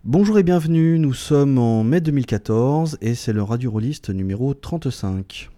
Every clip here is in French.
Bonjour et bienvenue, nous sommes en mai 2014 et c'est le Radio Rolliste numéro 35.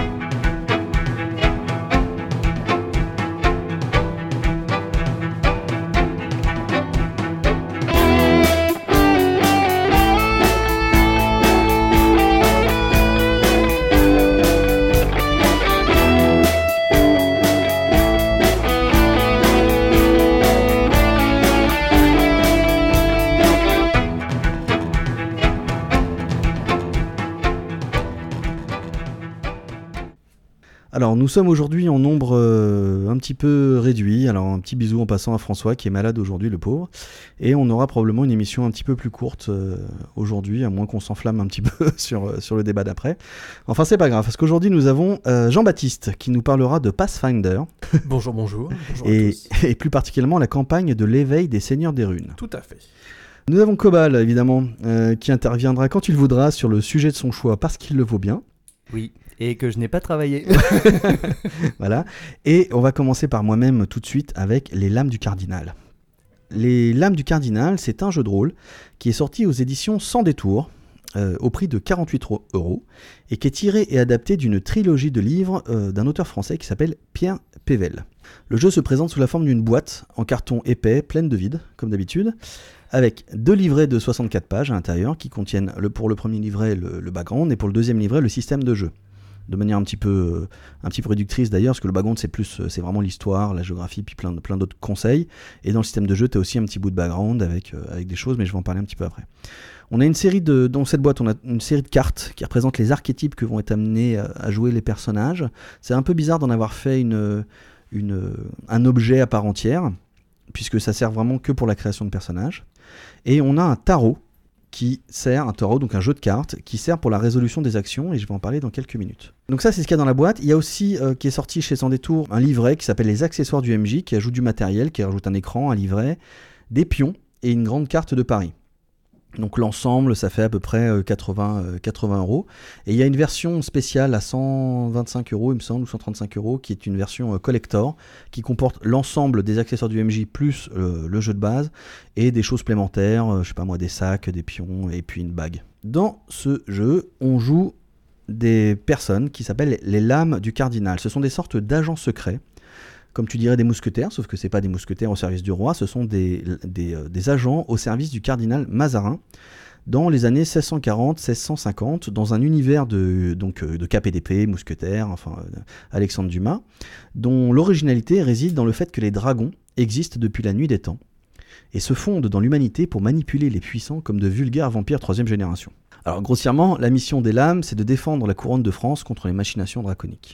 Alors nous sommes aujourd'hui en nombre un petit peu réduit, alors un petit bisou en passant à François qui est malade aujourd'hui, le pauvre, et on aura probablement une émission un petit peu plus courte aujourd'hui, à moins qu'on s'enflamme un petit peu sur le débat d'après. Enfin c'est pas grave, parce qu'aujourd'hui nous avons Jean-Baptiste qui nous parlera de Pathfinder. Bonjour à tous. Et plus particulièrement la campagne de l'éveil des Seigneurs des Runes. Tout à fait. Nous avons Cobal évidemment, qui interviendra quand il voudra sur le sujet de son choix parce qu'il le vaut bien. Oui. Et que je n'ai pas travaillé. Voilà. Et on va commencer par moi-même tout de suite avec Les Lames du Cardinal. Les Lames du Cardinal, c'est un jeu de rôle qui est sorti aux éditions Sans Détour, au prix de 48 € et qui est tiré et adapté d'une trilogie de livres d'un auteur français qui s'appelle Pierre Pével. Le jeu se présente sous la forme d'une boîte en carton épais, pleine de vide, comme d'habitude, avec 2 livrets de 64 pages à l'intérieur qui contiennent pour le premier livret le background et pour le deuxième livret le système de jeu. De manière un petit peu réductrice d'ailleurs, parce que le background c'est vraiment l'histoire, la géographie, puis plein d'autres conseils. Et dans le système de jeu, tu as aussi un petit bout de background avec des choses, mais je vais en parler un petit peu après. On a dans cette boîte, on a une série de cartes qui représentent les archétypes que vont être amenés à jouer les personnages. C'est un peu bizarre d'en avoir fait un objet à part entière, puisque ça sert vraiment que pour la création de personnages. Et on a un tarot, donc un jeu de cartes, qui sert pour la résolution des actions, et je vais en parler dans quelques minutes. Donc ça, c'est ce qu'il y a dans la boîte. Il y a aussi, qui est sorti chez Sans Détour, un livret qui s'appelle Les accessoires du MJ, qui ajoute du matériel, qui rajoute un écran, un livret, des pions, et une grande carte de Paris. Donc l'ensemble, ça fait à peu près 80 €. Et il y a une version spéciale à 125 €, il me semble, ou 135 €, qui est une version collector, qui comporte l'ensemble des accessoires du MJ plus le jeu de base, et des choses supplémentaires, je sais pas moi, des sacs, des pions, et puis une bague. Dans ce jeu, on joue des personnes qui s'appellent les Lames du Cardinal. Ce sont des sortes d'agents secrets, comme tu dirais des mousquetaires, sauf que ce n'est pas des mousquetaires au service du roi, ce sont des agents au service du cardinal Mazarin, dans les années 1640-1650, dans un univers de cap et d'épée, mousquetaires, Alexandre Dumas, dont l'originalité réside dans le fait que les dragons existent depuis la nuit des temps, et se fondent dans l'humanité pour manipuler les puissants comme de vulgaires vampires 3e génération. Alors grossièrement, la mission des Lames, c'est de défendre la couronne de France contre les machinations draconiques.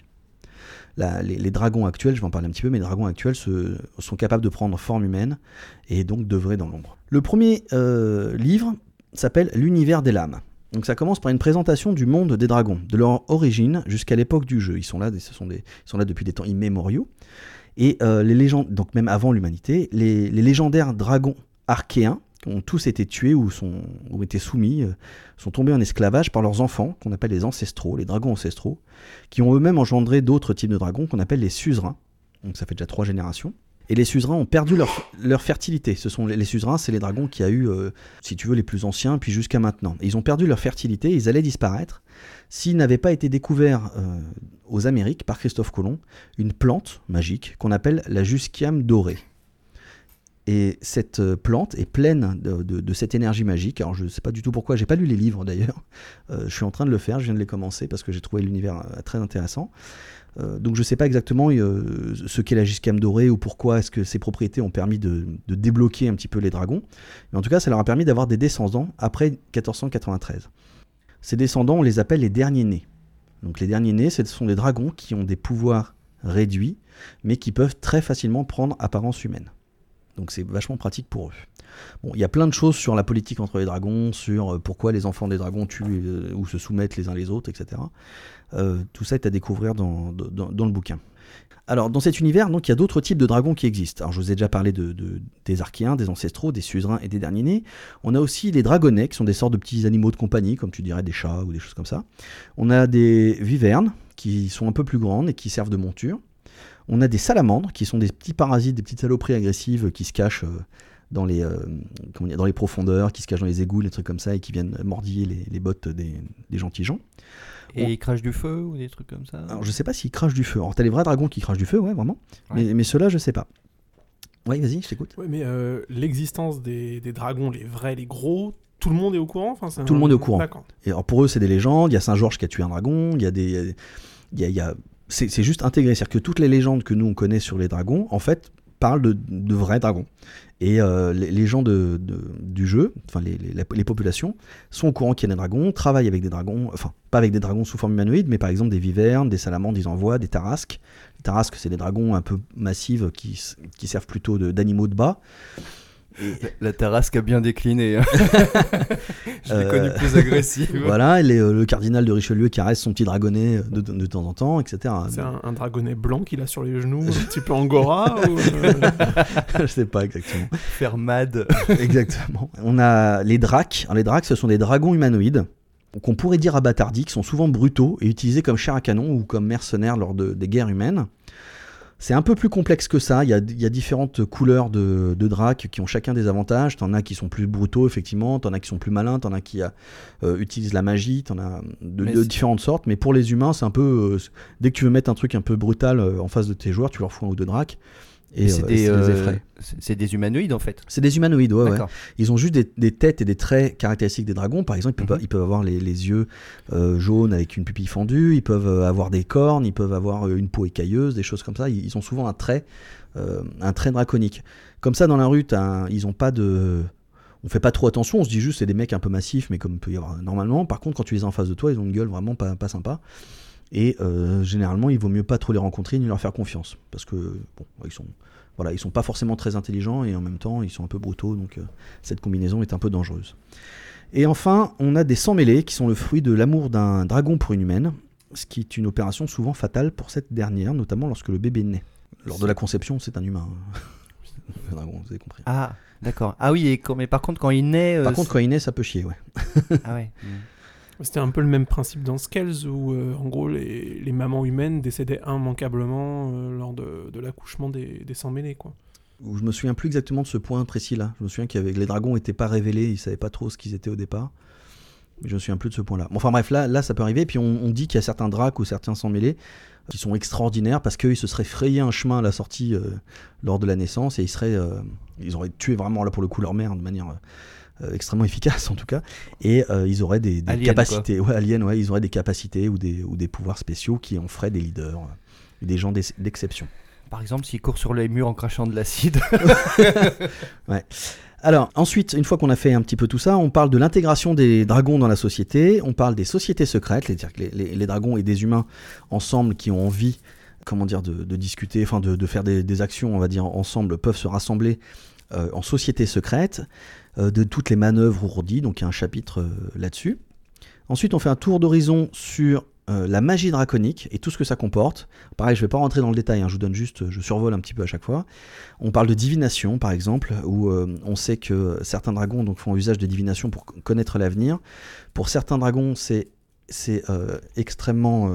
Les dragons actuels, je vais en parler un petit peu, mais les dragons actuels sont capables de prendre forme humaine et donc d'œuvrer dans l'ombre. Le premier livre s'appelle L'univers des Lames. Donc ça commence par une présentation du monde des dragons, de leur origine jusqu'à l'époque du jeu. Ils sont là depuis des temps immémoriaux. Et les légendes, donc même avant l'humanité, les légendaires dragons archéens, qui ont tous été tués ou été soumis, sont tombés en esclavage par leurs enfants, qu'on appelle les ancestraux, les dragons ancestraux, qui ont eux-mêmes engendré d'autres types de dragons qu'on appelle les suzerains. Donc ça fait déjà 3 générations. Et les suzerains ont perdu leur fertilité. Les suzerains, c'est les dragons qui a eu, si tu veux, les plus anciens, puis jusqu'à maintenant. Et ils ont perdu leur fertilité, ils allaient disparaître, s'il n'avait pas été découvert aux Amériques par Christophe Colomb, une plante magique qu'on appelle la Jusquiame dorée. Et cette plante est pleine de cette énergie magique. Alors je ne sais pas du tout pourquoi, j'ai pas lu les livres d'ailleurs. Je suis en train de le faire, je viens de les commencer parce que j'ai trouvé l'univers très intéressant. Donc je ne sais pas exactement ce qu'est la Jusquiame dorée ou pourquoi est-ce que ces propriétés ont permis de débloquer un petit peu les dragons. Mais en tout cas, ça leur a permis d'avoir des descendants après 1493. Ces descendants, on les appelle les derniers nés. Donc les derniers nés, ce sont des dragons qui ont des pouvoirs réduits, mais qui peuvent très facilement prendre apparence humaine. Donc c'est vachement pratique pour eux. Bon, il y a plein de choses sur la politique entre les dragons, sur pourquoi les enfants des dragons tuent ou se soumettent les uns les autres, etc. Tout ça est à découvrir dans le bouquin. Alors, dans cet univers, donc, il y a d'autres types de dragons qui existent. Alors, je vous ai déjà parlé des archéens, des ancestraux, des suzerains et des derniers nés. On a aussi les dragonnets, qui sont des sortes de petits animaux de compagnie, comme tu dirais des chats ou des choses comme ça. On a des vivernes, qui sont un peu plus grandes et qui servent de monture. On a des salamandres, qui sont des petits parasites, des petites saloperies agressives qui se cachent dans les, dans les profondeurs, qui se cachent dans les égouts, les trucs comme ça, et qui viennent mordiller les bottes des gentils gens. Et ils crachent du feu ou des trucs comme ça? Alors je sais pas s'ils crachent du feu. Alors t'as les vrais dragons qui crachent du feu, ouais, vraiment. Ouais. Mais ceux-là, je sais pas. Oui, vas-y, je t'écoute. Ouais, mais l'existence des dragons, les vrais, les gros, tout le monde est au courant, enfin, Tout le monde est au courant. D'accord. Et alors pour eux, c'est des légendes. Il y a Saint-Georges qui a tué un dragon. Il y a des, c'est juste intégré. C'est-à-dire que toutes les légendes que nous on connaît sur les dragons, en fait, parlent de vrais dragons. Et les gens du jeu, enfin les populations, sont au courant qu'il y a des dragons, travaillent avec des dragons, enfin pas avec des dragons sous forme humanoïde, mais par exemple des vivernes, des salamandres, ils envoient, des tarasques. Les tarasques, c'est des dragons un peu massifs qui servent plutôt d'animaux de bas. La tarasque a bien décliné. Je l'ai connu plus agressive. Voilà, le cardinal de Richelieu caresse son petit dragonnet de temps en temps, etc. C'est un dragonnet blanc qu'il a sur les genoux, un petit peu angora ou Je sais pas exactement. Faire mad. Exactement. On a les dracs. Alors, les dracs, ce sont des dragons humanoïdes qu'on pourrait dire abattardis, qui sont souvent brutaux et utilisés comme chair à canon ou comme mercenaires lors des guerres humaines. C'est un peu plus complexe que ça. Il y a différentes couleurs de dracs qui ont chacun des avantages. T'en as qui sont plus brutaux, effectivement. T'en as qui sont plus malins. T'en as qui utilisent la magie. T'en as de différentes sortes. Mais pour les humains, c'est un peu... dès que tu veux mettre un truc un peu brutal en face de tes joueurs, tu leur fous un ou deux dracs. Et c'est les effraie. C'est des humanoïdes en fait. C'est des humanoïdes, ouais. D'accord. Ils ont juste des têtes et des traits caractéristiques des dragons. Par exemple, ils peuvent avoir les yeux jaunes avec une pupille fendue, ils peuvent avoir des cornes, ils peuvent avoir une peau écailleuse, des choses comme ça. Ils ont souvent un trait draconique. Comme ça, dans la rue, ils ont pas de... On fait pas trop attention, on se dit juste c'est des mecs un peu massifs, mais comme il peut y avoir normalement. Par contre, quand tu les as en face de toi, ils ont une gueule vraiment pas sympa. Et généralement, il vaut mieux pas trop les rencontrer ni leur faire confiance. Parce que, bon, ils sont pas forcément très intelligents et en même temps, ils sont un peu brutaux. Donc, cette combinaison est un peu dangereuse. Et enfin, on a des sans-mêlés qui sont le fruit de l'amour d'un dragon pour une humaine. Ce qui est une opération souvent fatale pour cette dernière, notamment lorsque le bébé naît. Lors de la conception, c'est un humain. Le dragon, vous avez compris. Ah, d'accord. Ah oui, mais par contre, quand il naît... Par contre, quand il naît, ça peut chier, ouais. Ah ouais. C'était un peu le même principe dans Scales où en gros les mamans humaines décédaient immanquablement lors de l'accouchement des sans-mêlés, quoi. Je me souviens plus exactement de ce point précis là. Je me souviens les dragons n'étaient pas révélés, ils savaient pas trop ce qu'ils étaient au départ. Mais je me souviens plus de ce point là. Bon, enfin bref, là ça peut arriver. Et puis on dit qu'il y a certains dracs ou certains sans-mêlés qui sont extraordinaires parce qu'ils se seraient frayé un chemin à la sortie lors de la naissance et ils auraient tué vraiment là pour le coup leur mère de manière extrêmement efficace en tout cas, et ils auraient des capacités, ils auraient des capacités ou des pouvoirs spéciaux qui en feraient des leaders, des gens d'exception. Par exemple, s'ils courent sur les murs en crachant de l'acide. Ouais. Alors ensuite, une fois qu'on a fait un petit peu tout ça, on parle de l'intégration des dragons dans la société, on parle des sociétés secrètes, c'est-à-dire que les dragons et des humains ensemble qui ont envie, de discuter, enfin de faire des actions, on va dire ensemble, peuvent se rassembler en sociétés secrètes, de toutes les manœuvres ourdies, donc il y a un chapitre là-dessus. Ensuite, on fait un tour d'horizon sur la magie draconique et tout ce que ça comporte. Pareil, je ne vais pas rentrer dans le détail, je survole un petit peu à chaque fois. On parle de divination, par exemple, où on sait que certains dragons font usage de divination pour connaître l'avenir. Pour certains dragons, c'est extrêmement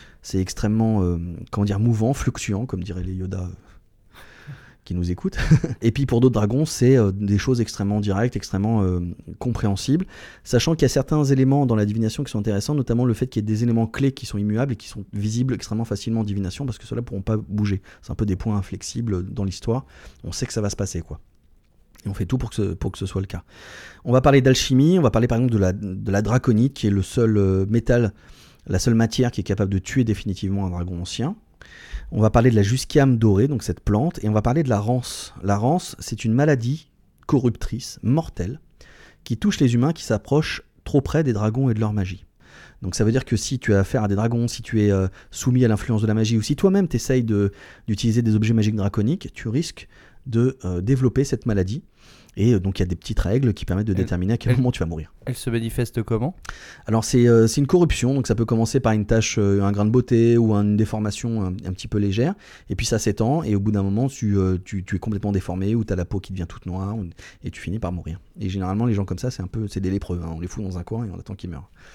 mouvant, fluctuant, comme diraient les Yoda qui nous écoutent. Et puis pour d'autres dragons, c'est des choses extrêmement directes, extrêmement compréhensibles, sachant qu'il y a certains éléments dans la divination qui sont intéressants, notamment le fait qu'il y ait des éléments clés qui sont immuables et qui sont visibles extrêmement facilement en divination, parce que ceux-là ne pourront pas bouger. C'est un peu des points inflexibles dans l'histoire. On sait que ça va se passer, quoi. Et on fait tout pour que ce soit le cas. On va parler d'alchimie, on va parler par exemple de la draconite, qui est le seul métal, la seule matière qui est capable de tuer définitivement un dragon ancien. On va parler de la jusquiame dorée, donc cette plante, et on va parler de la rance. La rance, c'est une maladie corruptrice, mortelle, qui touche les humains qui s'approchent trop près des dragons et de leur magie. Donc ça veut dire que si tu as affaire à des dragons, si tu es soumis à l'influence de la magie, ou si toi-même tu essayes d'utiliser des objets magiques draconiques, tu risques de développer cette maladie. Et donc il y a des petites règles qui permettent de déterminer à quel moment tu vas mourir. Elle se manifeste comment ? Alors c'est une corruption, donc ça peut commencer par une tache, un grain de beauté ou une déformation un petit peu légère, et puis ça s'étend, et au bout d'un moment tu es complètement déformé, ou tu as la peau qui devient toute noire, et tu finis par mourir. Et généralement les gens comme ça, c'est des lépreux, hein. On les fout dans un coin et on attend qu'ils meurent.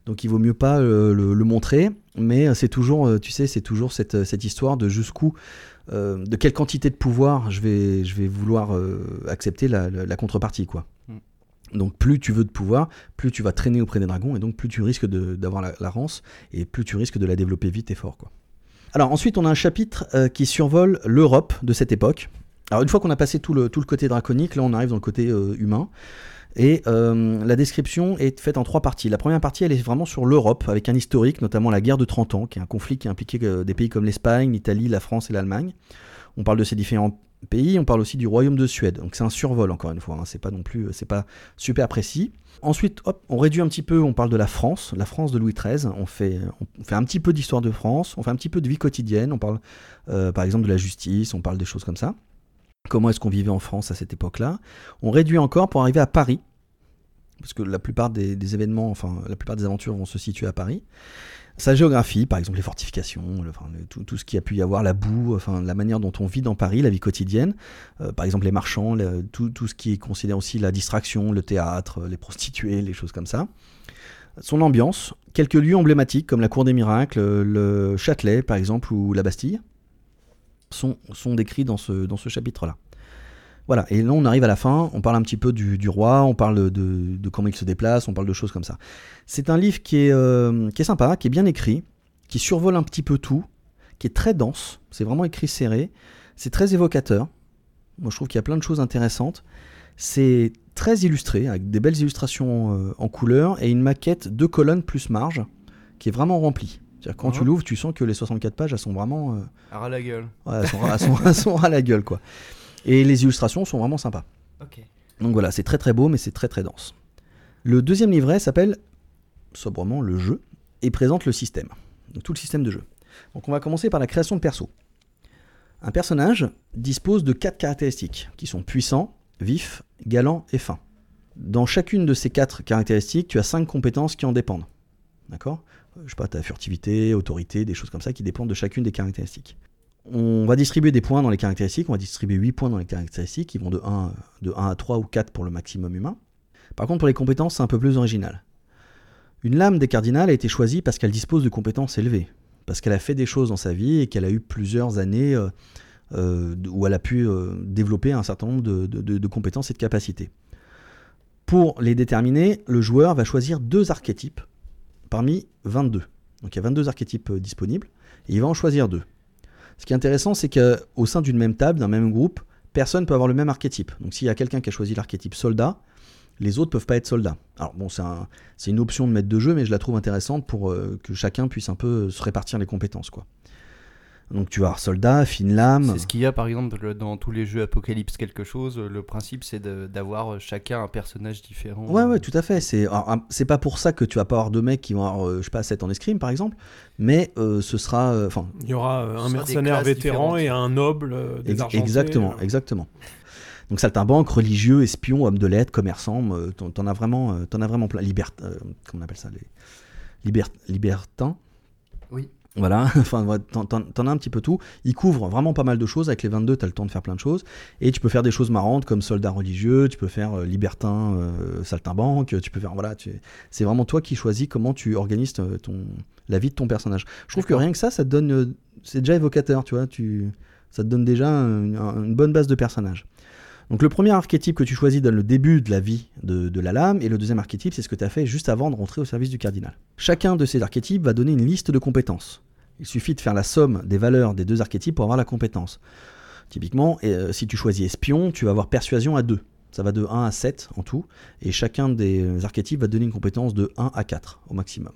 Donc il vaut mieux pas le montrer, mais c'est toujours, tu sais, c'est toujours cette histoire de jusqu'où, de quelle quantité de pouvoir je vais vouloir accepter la contrepartie, quoi. Donc plus tu veux de pouvoir, plus tu vas traîner auprès des dragons, et donc plus tu risques d'avoir la rance, et plus tu risques de la développer vite et fort, quoi. Alors ensuite on a un chapitre qui survole l'Europe de cette époque. Alors une fois qu'on a passé tout le côté draconique, là on arrive dans le côté humain. Et la description est faite en 3 parties. La première partie, elle est vraiment sur l'Europe, avec un historique, notamment la guerre de 30 ans, qui est un conflit qui a impliqué des pays comme l'Espagne, l'Italie, la France et l'Allemagne. On parle de ces différents pays, on parle aussi du royaume de Suède. Donc c'est un survol, encore une fois, hein. C'est pas super précis. Ensuite, hop, on réduit un petit peu, on parle de la France de Louis XIII. On fait un petit peu d'histoire de France, on fait un petit peu de vie quotidienne, on parle par exemple de la justice, on parle des choses comme ça. Comment est-ce qu'on vivait en France à cette époque-là. On réduit encore pour arriver à Paris, parce que la plupart des événements, enfin la plupart des aventures vont se situer à Paris. Sa géographie, par exemple les fortifications, tout ce qu'il y a pu y avoir, la boue, enfin la manière dont on vit dans Paris, la vie quotidienne, par exemple les marchands, tout ce qui est considéré aussi la distraction, le théâtre, les prostituées, les choses comme ça. Son ambiance, quelques lieux emblématiques comme la Cour des Miracles, le Châtelet par exemple, ou la Bastille, sont décrits dans ce chapitre-là. Voilà, et là on arrive à la fin, on parle un petit peu du roi, on parle de comment il se déplace, on parle de choses comme ça. C'est un livre qui est sympa, qui est bien écrit, qui survole un petit peu tout, qui est très dense, c'est vraiment écrit serré, c'est très évocateur. Moi je trouve qu'il y a plein de choses intéressantes. C'est très illustré, avec des belles illustrations en couleur, et une maquette 2 colonnes plus marge, qui est vraiment remplie. C'est-à-dire quand tu l'ouvres, tu sens que les 64 pages, elles sont vraiment... à ras la gueule. Ouais, elles sont ras la gueule, quoi. Et les illustrations sont vraiment sympas. Ok. Donc voilà, c'est très très beau, mais c'est très très dense. Le deuxième livret s'appelle sobrement le jeu et présente le système. Donc tout le système de jeu. Donc on va commencer par la création de perso. Un personnage dispose de 4 caractéristiques qui sont puissant, vif, galant et fin. Dans chacune de ces 4 caractéristiques, tu as 5 compétences qui en dépendent. D'accord ? Je sais pas, tu as furtivité, autorité, des choses comme ça qui dépendent de chacune des caractéristiques. On va distribuer des points dans les caractéristiques, on va distribuer 8 points dans les caractéristiques, qui vont de 1 à 3 ou 4 pour le maximum humain. Par contre, pour les compétences, c'est un peu plus original. Une lame des cardinals a été choisie parce qu'elle dispose de compétences élevées, parce qu'elle a fait des choses dans sa vie et qu'elle a eu plusieurs années où elle a pu développer un certain nombre de compétences et de capacités. Pour les déterminer, le joueur va choisir 2 archétypes parmi 22. Donc il y a 22 archétypes disponibles, et il va en choisir 2. Ce qui est intéressant, c'est qu'au sein d'une même table, d'un même groupe, personne ne peut avoir le même archétype. Donc s'il y a quelqu'un qui a choisi l'archétype soldat, les autres ne peuvent pas être soldats. Alors bon, c'est une option de maître de jeu, mais je la trouve intéressante pour que chacun puisse un peu se répartir les compétences, quoi. Donc tu vas avoir soldat, fine lame... C'est ce qu'il y a par exemple dans tous les jeux Apocalypse quelque chose. Le principe c'est d'avoir chacun un personnage différent. Ouais, tout à fait. C'est pas pour ça que tu vas pas avoir 2 mecs qui vont avoir, je sais pas, 7 en escrime par exemple, mais ce sera... il y aura un mercenaire vétéran et un noble désargenté. Exactement. Donc saltimbanque, religieux, espion, homme de lettres, commerçant, t'en as vraiment plein. Comment on appelle ça, libertins. Oui. Voilà, enfin, t'en as un petit peu tout. Il couvre vraiment pas mal de choses. Avec les 22, t'as le temps de faire plein de choses. Et tu peux faire des choses marrantes comme soldat religieux, tu peux faire libertin, saltimbanque, tu peux faire... Voilà, c'est vraiment toi qui choisis comment tu organises la vie de ton personnage. Je trouve que rien que ça te donne... c'est déjà évocateur, tu vois. Ça te donne déjà une bonne base de personnage. Donc le premier archétype que tu choisis donne le début de la vie de la lame, et le deuxième archétype, c'est ce que tu as fait juste avant de rentrer au service du cardinal. Chacun de ces archétypes va donner une liste de compétences. Il suffit de faire la somme des valeurs des 2 archétypes pour avoir la compétence. Typiquement, si tu choisis espion, tu vas avoir persuasion à 2. Ça va de 1 à 7 en tout, et chacun des archétypes va te donner une compétence de 1 à 4 au maximum.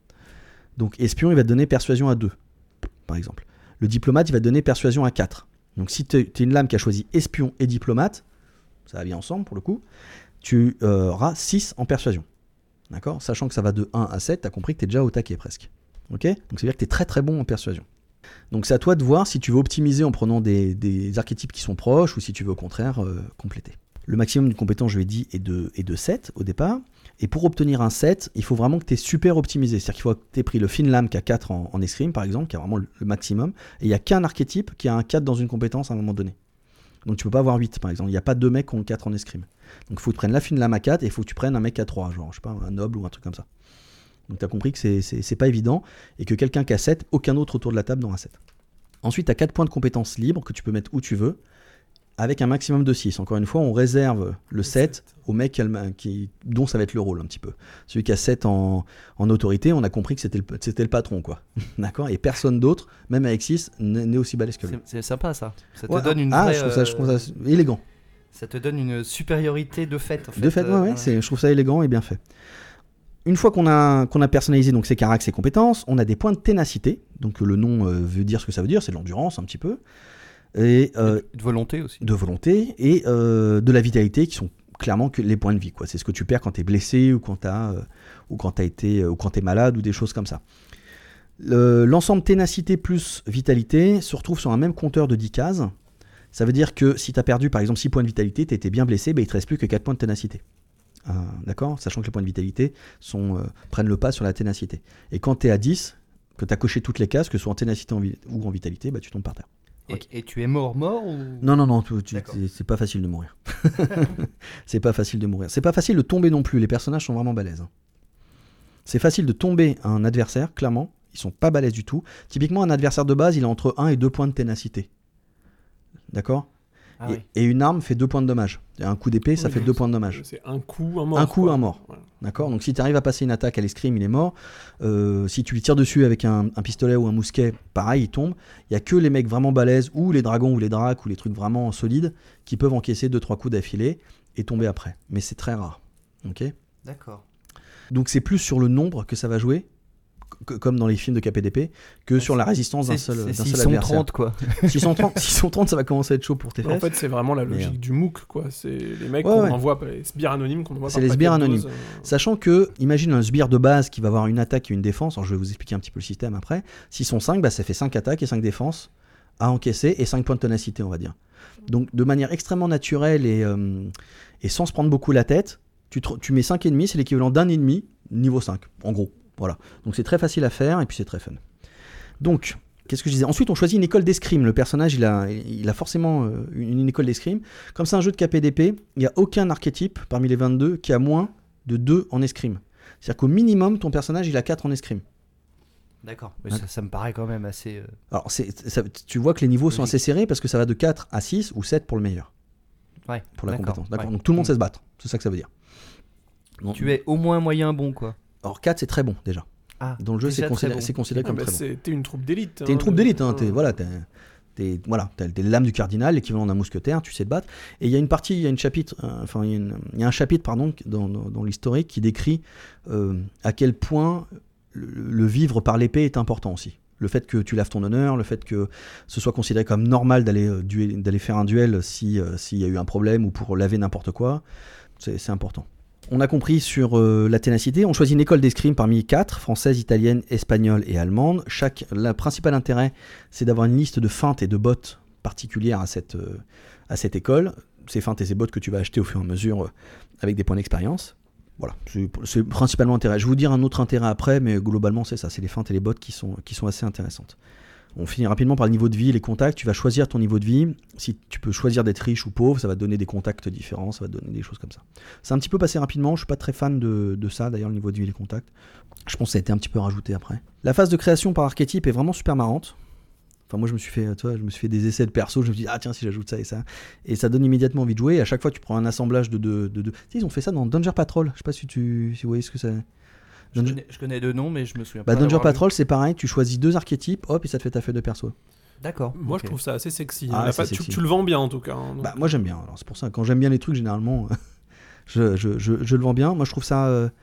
Donc espion, il va te donner persuasion à 2, par exemple. Le diplomate, il va te donner persuasion à 4. Donc si tu es une lame qui a choisi espion et diplomate, ça va bien ensemble pour le coup, tu auras 6 en persuasion. D'accord ? Sachant que ça va de 1 à 7, tu as compris que tu es déjà au taquet presque. Ok ? Donc ça veut dire que tu es très très bon en persuasion. Donc c'est à toi de voir si tu veux optimiser en prenant des archétypes qui sont proches ou si tu veux au contraire compléter. Le maximum de compétences, je l'ai dit, est de 7 au départ. Et pour obtenir un 7, il faut vraiment que tu aies super optimisé. C'est-à-dire qu'il faut que tu aies pris le fine lame qui a 4 en escrime, par exemple, qui a vraiment le maximum. Et il n'y a qu'un archétype qui a un 4 dans une compétence à un moment donné. Donc tu peux pas avoir 8, par exemple. Il n'y a pas 2 mecs qui ont 4 en escrime. Donc il faut que tu prennes la fine lame à 4 et il faut que tu prennes un mec à 3, genre, je sais pas, un noble ou un truc comme ça. Donc tu as compris que c'est pas évident et que quelqu'un qui a 7, aucun autre autour de la table n'aura 7. Ensuite, tu as 4 points de compétences libres que tu peux mettre où tu veux, avec un maximum de 6. Encore une fois, on réserve le 7 au mec dont ça va être le rôle un petit peu. Celui qui a 7 en autorité, on a compris que c'était le patron, quoi. D'accord ? Et personne d'autre, même avec 6, n'est aussi balèze que lui. C'est sympa ça. Ça te Ouais, donne une vraie, je trouve ça élégant. Ça te donne une supériorité de fait. En fait. De fait, ouais. Je trouve ça élégant et bien fait. Une fois qu'on a personnalisé donc ses caractères, ses compétences, on a des points de ténacité. Donc le nom veut dire ce que ça veut dire, c'est de l'endurance un petit peu. Et, de volonté aussi. De volonté et de la vitalité qui sont clairement que les points de vie, quoi. C'est ce que tu perds quand tu es blessé ou quand tu es malade ou des choses comme ça. L'ensemble ténacité plus vitalité se retrouve sur un même compteur de 10 cases. Ça veut dire que si tu as perdu par exemple 6 points de vitalité, tu étais bien blessé, il ne te reste plus que 4 points de ténacité. D'accord ? Sachant que les points de vitalité prennent le pas sur la ténacité. Et quand tu es à 10, que tu as coché toutes les cases, que ce soit en ténacité ou en vitalité, tu tombes par terre. Okay. Et tu es mort ou... Non, c'est pas facile de mourir. C'est pas facile de mourir. C'est pas facile de tomber non plus, les personnages sont vraiment balèzes. C'est facile de tomber un adversaire, clairement, ils sont pas balèzes du tout. Typiquement, un adversaire de base, il a entre 1 et 2 points de ténacité. D'accord ? Et une arme fait 2 points de dommage. Un coup d'épée, ça fait 2 points de dommage. C'est un coup, un mort. Un coup, un mort. Ouais. D'accord ? Donc si tu arrives à passer une attaque à l'escrime, il est mort. Si tu lui tires dessus avec un pistolet ou un mousquet, pareil, il tombe. Il n'y a que les mecs vraiment balèzes, ou les dragons ou les dracs, ou les trucs vraiment solides, qui peuvent encaisser 2-3 coups d'affilée et tomber après. Mais c'est très rare. Ok ? D'accord. Donc c'est plus sur le nombre que ça va jouer, comme dans les films de KPDP, que sur la résistance d'un seul adversaire. 630 quoi. 630, ça va commencer à être chaud pour tes fesses. En fait, c'est vraiment la logique du MOOC, quoi. C'est les mecs qu'on envoie, les sbires anonymes qu'on envoie par paquet de doses. C'est les sbires anonymes. Sachant que, imagine un sbire de base qui va avoir une attaque et une défense. Alors je vais vous expliquer un petit peu le système après. S'ils sont 5, ça fait 5 attaques et 5 défenses à encaisser et 5 points de ténacité, on va dire. Donc de manière extrêmement naturelle et sans se prendre beaucoup la tête, tu mets 5 ennemis, c'est l'équivalent d'un ennemi niveau 5, en gros. Voilà. Donc c'est très facile à faire et puis c'est très fun. Donc, qu'est-ce que je disais ? Ensuite, on choisit une école d'escrime. Le personnage, il a forcément une école d'escrime. Comme c'est un jeu de KPDP, il n'y a aucun archétype parmi les 22 qui a moins de 2 en escrime. C'est-à-dire qu'au minimum, ton personnage, il a 4 en escrime. D'accord. Mais ça me paraît quand même assez... Alors, tu vois que les niveaux sont assez serrés parce que ça va de 4 à 6 ou 7 pour le meilleur. Ouais. Pour la compétence. D'accord. Donc tout le monde sait se battre. C'est ça que ça veut dire. Donc, tu es au moins moyen bon, quoi. Alors 4 c'est très bon déjà. Dans le jeu c'est considéré comme très bon. T'es une troupe d'élite. T'es une troupe d'élite, hein, t'as l'âme du cardinal, l'équivalent d'un mousquetaire, tu sais te battre. Et il y a un chapitre dans l'historique qui décrit à quel point le vivre par l'épée est important aussi. Le fait que tu laves ton honneur, le fait que ce soit considéré comme normal d'aller faire un duel s'il y a eu un problème ou pour laver n'importe quoi, c'est important. On a compris sur la ténacité, on choisit une école d'escrime parmi 4, française, italienne, espagnole et allemande. Le principal intérêt, c'est d'avoir une liste de feintes et de bottes particulières à cette école. Ces feintes et ces bottes que tu vas acheter au fur et à mesure avec des points d'expérience. Voilà, c'est principalement l'intérêt. Je vais vous dire un autre intérêt après, mais globalement c'est ça, c'est les feintes et les bottes qui sont assez intéressantes. On finit rapidement par le niveau de vie, les contacts. Tu vas choisir ton niveau de vie. Si tu peux choisir d'être riche ou pauvre, ça va te donner des contacts différents, ça va te donner des choses comme ça. C'est un petit peu passé rapidement, je suis pas très fan de ça, d'ailleurs, le niveau de vie et les contacts. Je pense que ça a été un petit peu rajouté après. La phase de création par archétype est vraiment super marrante. Enfin, moi, je me suis fait des essais de perso, je me suis dit, tiens, si j'ajoute ça et ça. Et ça donne immédiatement envie de jouer. Et à chaque fois, tu prends un assemblage de deux. Tu sais, ils ont fait ça dans Danger Patrol. Je sais pas si vous voyez ce que c'est. Je connais deux noms, mais je me souviens pas. Danger Patrol, c'est pareil, tu choisis 2 archétypes, hop, et ça te fait ta feuille de perso. D'accord. Moi, je trouve ça assez sexy. Sexy. Tu le vends bien en tout cas. Hein, donc... moi, j'aime bien. Alors, c'est pour ça, quand j'aime bien les trucs, généralement, je le vends bien. Moi, je trouve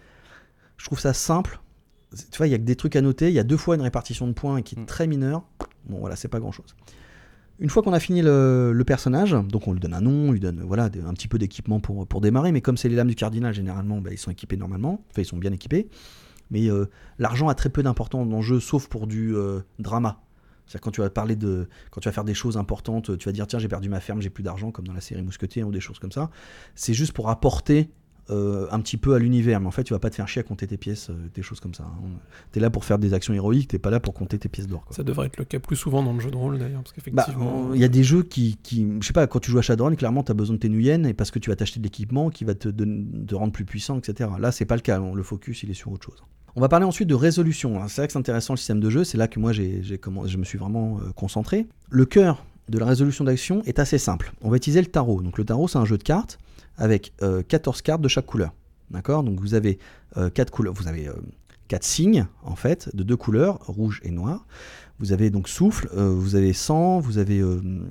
ça simple. Tu vois, il y a que des trucs à noter. Il y a 2 fois une répartition de points qui est très mineure. Bon, voilà, c'est pas grand-chose. Une fois qu'on a fini le personnage, donc on lui donne un nom, on lui donne un petit peu d'équipement pour démarrer, mais comme c'est les lames du cardinal, généralement, ils sont équipés normalement, enfin ils sont bien équipés, mais l'argent a très peu d'importance dans le jeu, sauf pour du drama. C'est-à-dire quand tu vas faire des choses importantes, tu vas dire tiens j'ai perdu ma ferme, j'ai plus d'argent, comme dans la série Mousquetaires ou des choses comme ça, c'est juste pour apporter un petit peu à l'univers, mais en fait tu vas pas te faire chier à compter tes pièces, des choses comme ça. T'es là pour faire des actions héroïques, t'es pas là pour compter tes pièces d'or, quoi. Ça devrait être le cas plus souvent dans le jeu de rôle d'ailleurs, parce qu'effectivement... y a des jeux qui je sais pas, quand tu joues à Shadowrun, clairement t'as besoin de tes nuyennes, et parce que tu vas t'acheter de l'équipement qui va te rendre plus puissant, etc. Là c'est pas le cas, le focus il est sur autre chose. On va parler ensuite de résolution. Alors, c'est vrai que c'est intéressant le système de jeu, c'est là que moi je me suis vraiment concentré. Le cœur de la résolution d'action est assez simple. On va utiliser le tarot. Donc le tarot, c'est un jeu de cartes avec 14 cartes de chaque couleur. D'accord ? Donc vous avez 4 couleurs, vous avez 4 signes en fait de 2 couleurs, rouge et noir. Vous avez donc souffle, vous avez sang, vous avez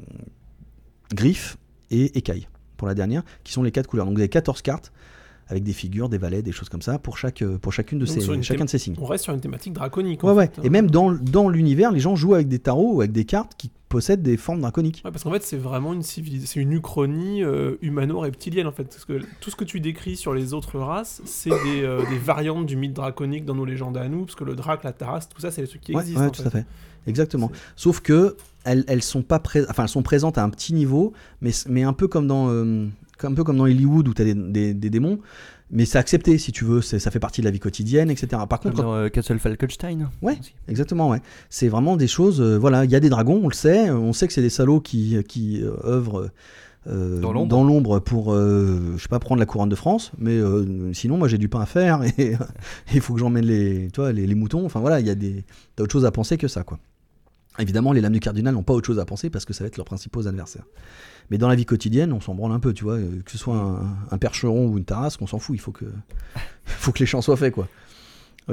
griffe et écaille pour la dernière, qui sont les 4 couleurs. Donc vous avez 14 cartes avec des figures, des valets, des choses comme ça pour chacune de chacun de ces signes. On reste sur une thématique draconique. Ouais. Fait, Et même dans l'univers, les gens jouent avec des tarots ou avec des cartes qui possèdent des formes draconiques. Ouais, parce qu'en fait, c'est vraiment c'est une uchronie humano-reptilienne en fait. Parce que tout ce que tu décris sur les autres races, c'est des variantes du mythe draconique dans nos légendes à nous, parce que le drac, la tarasse, tout ça, c'est les trucs qui existent. Ouais, tout à fait. Exactement. Sauf que elles sont pas elles sont présentes à un petit niveau, mais un peu comme dans Hollywood où tu as des démons, mais c'est accepté si tu veux, ça fait partie de la vie quotidienne, etc. Par contre, dans Castle Falkenstein. Ouais, aussi. Exactement, ouais. C'est vraiment des choses, voilà, il y a des dragons, on le sait, on sait que c'est des salauds qui œuvrent dans l'ombre pour, je sais pas, prendre la couronne de France, mais sinon, moi j'ai du pain à faire et il faut que j'emmène les moutons, enfin voilà, t'as autre chose à penser que ça, quoi. Évidemment, les lames du cardinal n'ont pas autre chose à penser parce que ça va être leurs principaux adversaires. Mais dans la vie quotidienne, on s'en branle un peu, tu vois, que ce soit un percheron ou une tarasque, on s'en fout, il faut que les champs soient faits, quoi. Ok ?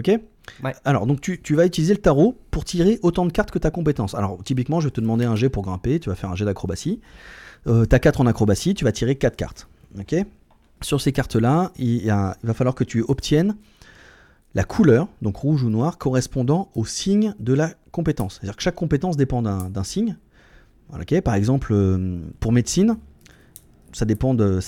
Ouais. Alors, donc tu vas utiliser le tarot pour tirer autant de cartes que ta compétence. Alors, typiquement, je vais te demander un jet pour grimper, tu vas faire un jet d'acrobatie. T'as 4 en acrobatie, tu vas tirer 4 cartes. Ok ? Sur ces cartes-là, il va falloir que tu obtiennes la couleur, donc rouge ou noir, correspondant au signe de la compétence. C'est-à-dire que chaque compétence dépend d'un signe. Okay, par exemple, pour médecine, ça dépend d'un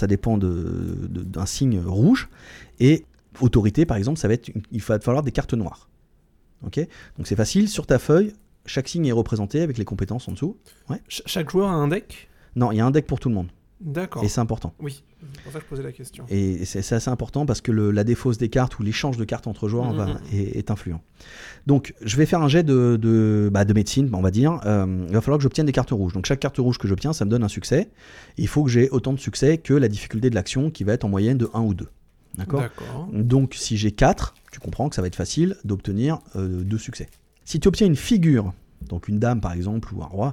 signe rouge. Et autorité, par exemple, il va falloir des cartes noires. Okay, donc c'est facile, sur ta feuille, chaque signe est représenté avec les compétences en dessous. Ouais. Chaque joueur a un deck ? Non, il y a un deck pour tout le monde. D'accord. Et c'est important. Oui, c'est pour ça que je posais la question. Et c'est assez important parce que la défausse des cartes ou l'échange de cartes entre joueurs est influent. Donc, je vais faire un jet de médecine, on va dire. Il va falloir que j'obtienne des cartes rouges. Donc, chaque carte rouge que j'obtiens, ça me donne un succès. Il faut que j'ai autant de succès que la difficulté de l'action qui va être en moyenne de 1 ou 2. D'accord ? Donc, si j'ai 4, tu comprends que ça va être facile d'obtenir 2 succès. Si tu obtiens une figure, donc une dame par exemple ou un roi,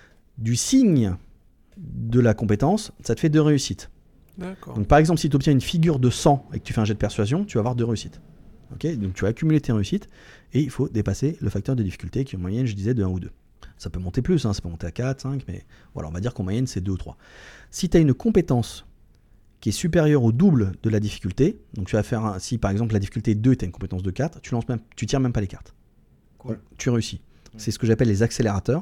du signe de la compétence, ça te fait 2 réussites. D'accord. Donc par exemple, si tu obtiens une figure de sang et que tu fais un jet de persuasion, tu vas avoir 2 réussites. Okay, donc tu vas accumuler tes réussites et il faut dépasser le facteur de difficulté qui en moyenne, je disais, de 1 ou 2. Ça peut monter plus, ça peut monter à 4, 5, mais voilà, on va dire qu'en moyenne c'est 2 ou 3. Si tu as une compétence qui est supérieure au double de la difficulté, donc tu vas faire si par exemple la difficulté est 2 et tu as une compétence de 4, tu tires même pas les cartes. Cool. Tu réussis. C'est ce que j'appelle les accélérateurs.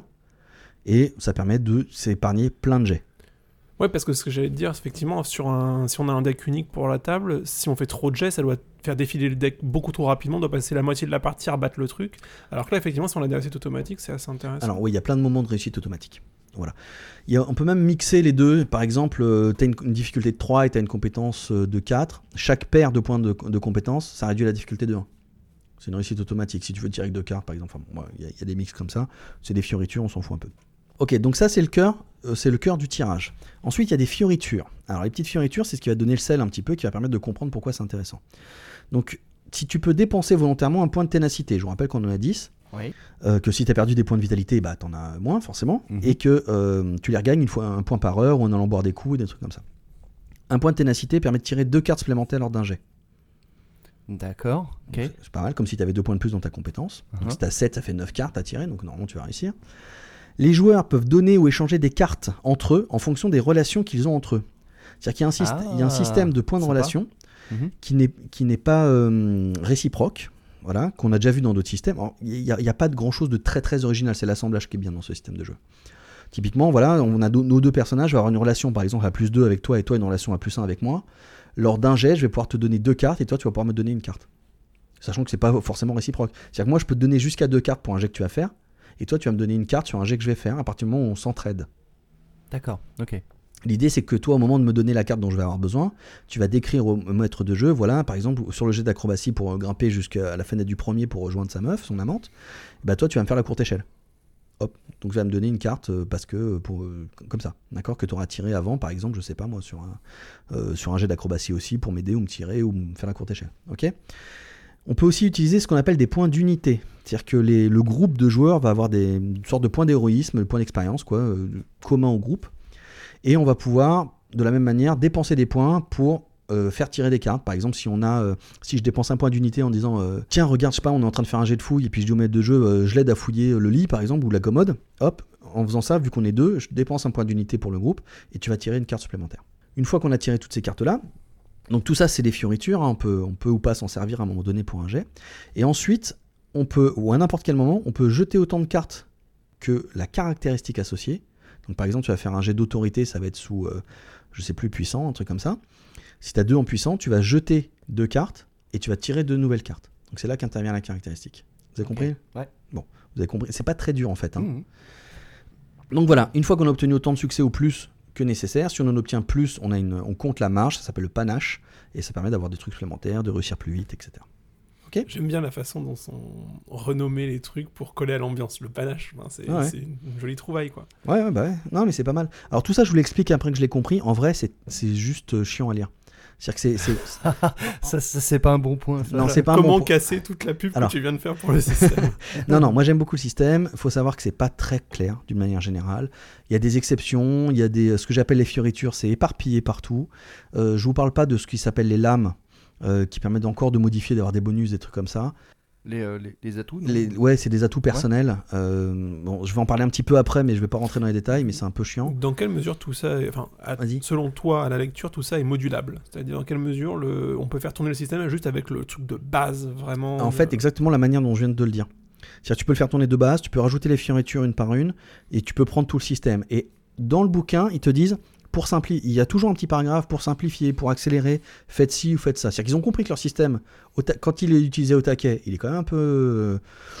Et ça permet de s'épargner plein de jets. Ouais, parce que ce que j'allais te dire, effectivement, si on a un deck unique pour la table, si on fait trop de jets, ça doit faire défiler le deck beaucoup trop rapidement, on doit passer la moitié de la partie à rebattre le truc. Alors que là, effectivement, si on a des réussites automatiques, c'est assez intéressant. Alors oui, il y a plein de moments de réussite automatique. Voilà. On peut même mixer les deux. Par exemple, tu as une difficulté de 3 et tu as une compétence de 4. Chaque paire de points de compétence, ça réduit la difficulté de 1. C'est une réussite automatique. Si tu veux tirer avec 2 cartes, par exemple, il y a des mix comme ça. C'est des fioritures, on s'en fout un peu. Ok, donc ça c'est le cœur du tirage. Ensuite il y a des fioritures. Alors les petites fioritures, c'est ce qui va donner le sel un petit peu, qui va permettre de comprendre pourquoi c'est intéressant. Donc si tu peux dépenser volontairement un point de ténacité, je vous rappelle qu'on en a 10, oui. Que si tu as perdu des points de vitalité, bah t'en as moins forcément, et que tu les regagnes une fois un point par heure ou en allant boire des coups et des trucs comme ça. Un point de ténacité permet de tirer 2 cartes supplémentaires lors d'un jet. D'accord, ok. Donc, c'est pas mal, comme si tu avais 2 points de plus dans ta compétence. Donc si tu as 7, ça fait 9 cartes à tirer, donc normalement tu vas réussir. Les joueurs peuvent donner ou échanger des cartes entre eux en fonction des relations qu'ils ont entre eux. C'est-à-dire qu'il y a un système de points de relation qui n'est pas réciproque, voilà, qu'on a déjà vu dans d'autres systèmes. Il n'y a pas de grand-chose de très très original, c'est l'assemblage qui est bien dans ce système de jeu. Typiquement, voilà, on a nos 2 personnages, on va avoir une relation par exemple à +2 avec toi et toi une relation à +1 avec moi. Lors d'un jet, je vais pouvoir te donner 2 cartes et toi tu vas pouvoir me donner une carte. Sachant que c'est pas forcément réciproque. C'est-à-dire que moi je peux te donner jusqu'à 2 cartes pour un jet que tu vas faire. Et toi, tu vas me donner une carte sur un jet que je vais faire à partir du moment où on s'entraide. D'accord, ok. L'idée, c'est que toi, au moment de me donner la carte dont je vais avoir besoin, tu vas décrire au maître de jeu, voilà, par exemple, sur le jet d'acrobatie pour grimper jusqu'à la fenêtre du premier pour rejoindre sa meuf, son amante, bah toi, tu vas me faire la courte échelle. Hop, donc tu vas me donner une carte parce que, comme ça, d'accord, que tu auras tiré avant, par exemple, je sais pas moi, sur un jet d'acrobatie aussi, pour m'aider ou me tirer ou me faire la courte échelle. Ok ? On peut aussi utiliser ce qu'on appelle des points d'unité. C'est-à-dire que le groupe de joueurs va avoir une sorte de points d'héroïsme, points d'expérience, commun au groupe. Et on va pouvoir, de la même manière, dépenser des points pour faire tirer des cartes. Par exemple, si je dépense un point d'unité en disant tiens, regarde, je sais pas, on est en train de faire un jet de fouille, et puis je dis au maître de jeu, je l'aide à fouiller le lit, par exemple, ou la commode. Hop, en faisant ça, vu qu'on est 2, je dépense un point d'unité pour le groupe, et tu vas tirer une carte supplémentaire. Une fois qu'on a tiré toutes ces cartes-là, donc tout ça, c'est des fioritures, hein, on peut ou pas s'en servir à un moment donné pour un jet. Et ensuite, on peut, ou à n'importe quel moment, on peut jeter autant de cartes que la caractéristique associée. Donc par exemple, tu vas faire un jet d'autorité, ça va être sous, je sais plus, puissant, un truc comme ça. Si tu as 2 en puissant, tu vas jeter 2 cartes et tu vas tirer 2 nouvelles cartes. Donc c'est là qu'intervient la caractéristique. Vous avez compris ? Ouais. Bon, vous avez compris. C'est pas très dur en fait. Hein. Mmh. Donc voilà, une fois qu'on a obtenu autant de succès ou plus que nécessaire, si on en obtient plus, on compte la marge, ça s'appelle le panache, et ça permet d'avoir des trucs supplémentaires, de réussir plus vite, etc. Okay. J'aime bien la façon dont sont renommés les trucs pour coller à l'ambiance. Le panache, c'est une jolie trouvaille, quoi. Ouais. Non, mais c'est pas mal. Alors tout ça, je vous l'explique après que je l'ai compris. En vrai, c'est juste chiant à lire. C'est-à-dire que ça, c'est pas un bon point. Ça. Non, c'est pas Comment un bon casser toute la pub que tu viens de faire pour le système? Non, moi j'aime beaucoup le système. Il faut savoir que c'est pas très clair d'une manière générale. Il y a des exceptions, il y a ce que j'appelle les fioritures, c'est éparpillé partout. Je vous parle pas de ce qui s'appelle les lames, qui permettent encore de modifier, d'avoir des bonus, des trucs comme ça. Les atouts Ouais, c'est des atouts personnels. Bon, je vais en parler un petit peu après, mais je vais pas rentrer dans les détails, mais c'est un peu chiant. Dans quelle mesure tout ça, selon toi, à la lecture, tout ça est modulable? C'est-à-dire dans quelle mesure on peut faire tourner le système juste avec le truc de base, vraiment? En fait, exactement la manière dont je viens de le dire. C'est-à-dire, tu peux le faire tourner de base, tu peux rajouter les fioritures une par une, et tu peux prendre tout le système. Et dans le bouquin, ils te disent, il y a toujours un petit paragraphe pour simplifier, pour accélérer, faites ci ou faites ça. C'est-à-dire qu'ils ont compris que leur système, quand il est utilisé au taquet, il est quand même un peu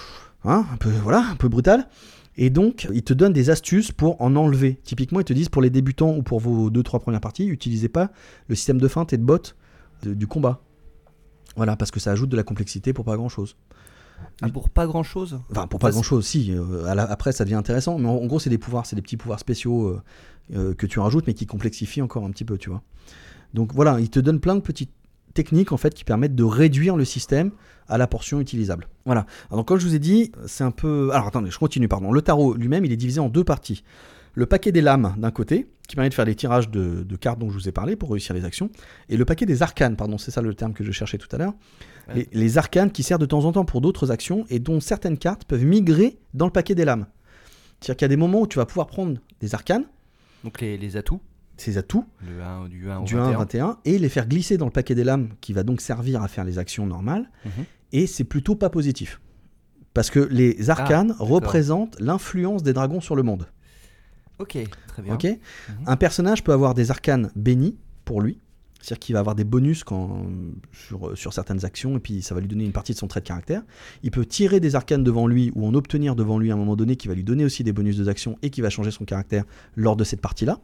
brutal. Et donc, ils te donnent des astuces pour en enlever. Typiquement, ils te disent pour les débutants ou pour vos 2-3 premières parties, n'utilisez pas le système de feinte et de bot du combat. Voilà, parce que ça ajoute de la complexité pour pas grand-chose. Pour pas grand chose. Enfin, pour pas grand chose, si. Après, ça devient intéressant. Mais en gros, c'est des pouvoirs, c'est des petits pouvoirs spéciaux que tu rajoutes, mais qui complexifient encore un petit peu, tu vois. Donc voilà, ils te donnent plein de petites techniques en fait qui permettent de réduire le système à la portion utilisable. Voilà. Alors, comme je vous ai dit, c'est un peu. Alors attendez, je continue, pardon. Le tarot lui-même, il est divisé en 2 parties. Le paquet des lames d'un côté, qui permet de faire des tirages de cartes dont je vous ai parlé pour réussir les actions, et le paquet des arcanes, pardon, c'est ça le terme que je cherchais tout à l'heure. Ouais. Les arcanes qui servent de temps en temps pour d'autres actions et dont certaines cartes peuvent migrer dans le paquet des lames. C'est-à-dire qu'il y a des moments où tu vas pouvoir prendre des arcanes. Donc les atouts. Ces atouts. Du 1 au 21. Et les faire glisser dans le paquet des lames qui va donc servir à faire les actions normales. Et c'est plutôt pas positif. Parce que les arcanes représentent l'influence des dragons sur le monde. Ok, très bien. Okay. Un personnage peut avoir des arcanes bénis pour lui. C'est-à-dire qu'il va avoir des bonus sur certaines actions et puis ça va lui donner une partie de son trait de caractère. Il peut tirer des arcanes devant lui ou en obtenir devant lui à un moment donné qui va lui donner aussi des bonus d'actions et qui va changer son caractère lors de cette partie-là.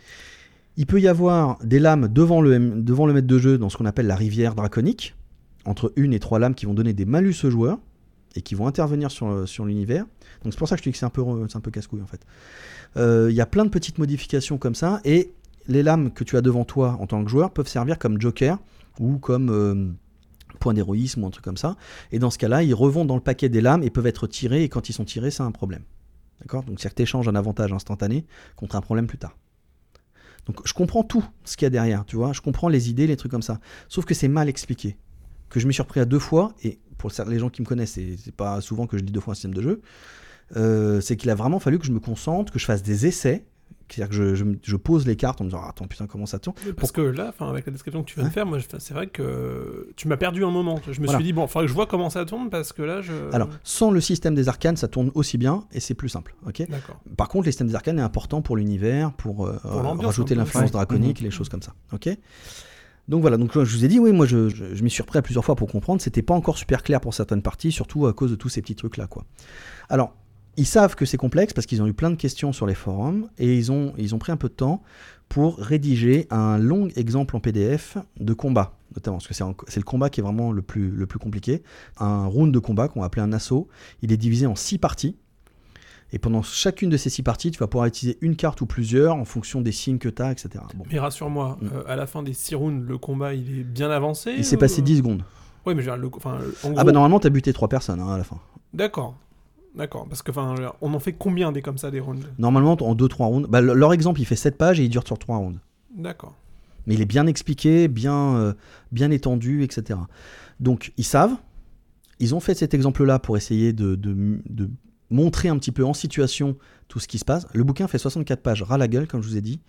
Il peut y avoir des lames devant le maître de jeu dans ce qu'on appelle la rivière draconique, entre 1 et 3 lames qui vont donner des malus aux joueurs et qui vont intervenir sur l'univers. Donc c'est pour ça que je te dis que c'est un peu casse-couille en fait. Il y a plein de petites modifications comme ça et les lames que tu as devant toi en tant que joueur peuvent servir comme joker ou comme point d'héroïsme ou un truc comme ça. Et dans ce cas-là, ils revont dans le paquet des lames et peuvent être tirés. Et quand ils sont tirés, c'est un problème. D'accord ? Donc c'est que tu échanges un avantage instantané contre un problème plus tard. Donc je comprends tout ce qu'il y a derrière, tu vois. Je comprends les idées, les trucs comme ça. Sauf que c'est mal expliqué. Que je m'y suis repris à 2 fois. Et pour les gens qui me connaissent, c'est pas souvent que je lis 2 fois un système de jeu. C'est qu'il a vraiment fallu que je me concentre, que je fasse des essais. C'est-à-dire que je pose les cartes en me disant « Attends, putain, comment ça tourne ?» Parce que là, avec la description que tu viens de faire, moi, c'est vrai que tu m'as perdu un moment. Je me suis dit « Bon, il faudrait que je vois comment ça tourne parce que là, Alors, sans le système des arcanes, ça tourne aussi bien et c'est plus simple. Okay. D'accord. Par contre, le système des arcanes est important pour l'univers, pour rajouter l'influence draconique et les choses comme ça. Okay. Donc voilà, donc je vous ai dit, oui, moi je m'y suis repris à plusieurs fois pour comprendre, c'était pas encore super clair pour certaines parties, surtout à cause de tous ces petits trucs-là, quoi. Alors, ils savent que c'est complexe parce qu'ils ont eu plein de questions sur les forums et ils ont pris un peu de temps pour rédiger un long exemple en PDF de combat, notamment, parce que c'est le combat qui est vraiment le plus compliqué. Un round de combat qu'on va appeler un assaut, il est divisé en 6 parties. Et pendant chacune de ces 6 parties, tu vas pouvoir utiliser une carte ou plusieurs en fonction des signes que tu as, etc. Bon. Mais rassure-moi, à la fin des 6 rounds, le combat il est bien avancé. Il s'est passé 10 secondes. Ouais, mais je veux dire, en gros... Ah bah normalement t'as buté 3 personnes à la fin. D'accord, parce que on en fait combien des comme ça, des rounds? Normalement en 2-3 rounds. Bah, leur exemple il fait 7 pages et il dure sur 3 rounds. D'accord. Mais il est bien expliqué, bien étendu, etc. Donc ils savent, ils ont fait cet exemple-là pour essayer de montrer un petit peu en situation tout ce qui se passe. Le bouquin fait 64 pages, ras la gueule comme je vous ai dit.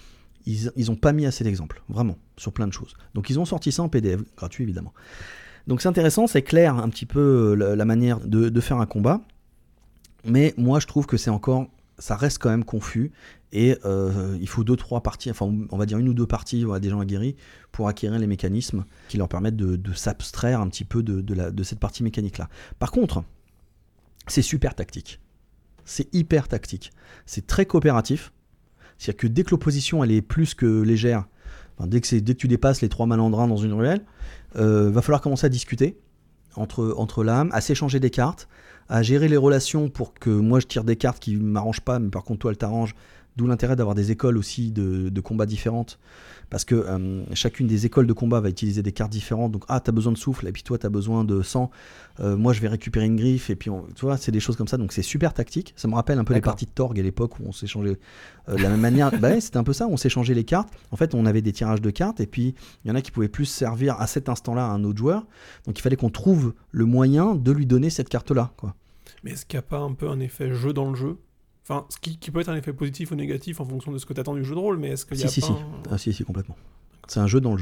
Ils ont pas mis assez d'exemples, vraiment, sur plein de choses. Donc ils ont sorti ça en PDF, gratuit évidemment. Donc c'est intéressant, c'est clair un petit peu la manière de faire un combat. Mais moi je trouve que ça reste quand même confus. Et il faut 2-3 parties, enfin on va dire 1 ou 2 parties des gens aguerris pour acquérir les mécanismes qui leur permettent de s'abstraire un petit peu de cette partie mécanique-là. Par contre, c'est super tactique. C'est hyper tactique. C'est très coopératif. C'est-à-dire que dès que l'opposition elle est plus que légère, dès que tu dépasses les 3 malandrins dans une ruelle, va falloir commencer à discuter entre lames, à s'échanger des cartes, à gérer les relations pour que moi je tire des cartes qui ne m'arrangent pas, mais par contre toi elles t'arrangent. D'où l'intérêt d'avoir des écoles aussi de combat différentes. Parce que chacune des écoles de combat va utiliser des cartes différentes. Donc, t'as besoin de souffle, et puis toi, t'as besoin de sang. Moi, je vais récupérer une griffe, et puis, tu vois, c'est des choses comme ça. Donc, c'est super tactique. Ça me rappelle un peu les parties de Torg à l'époque où on s'échangeait de la même manière. Ouais, c'était un peu ça, on s'échangeait les cartes. En fait, on avait des tirages de cartes, et puis il y en a qui pouvaient plus servir à cet instant-là à un autre joueur. Donc, il fallait qu'on trouve le moyen de lui donner cette carte-là, quoi. Mais est-ce qu'il n'y a pas un peu un effet jeu dans le jeu ? Enfin, ce qui peut être un effet positif ou négatif en fonction de ce que tu attends du jeu de rôle, mais est-ce qu'il y a Si, complètement. C'est un jeu dans le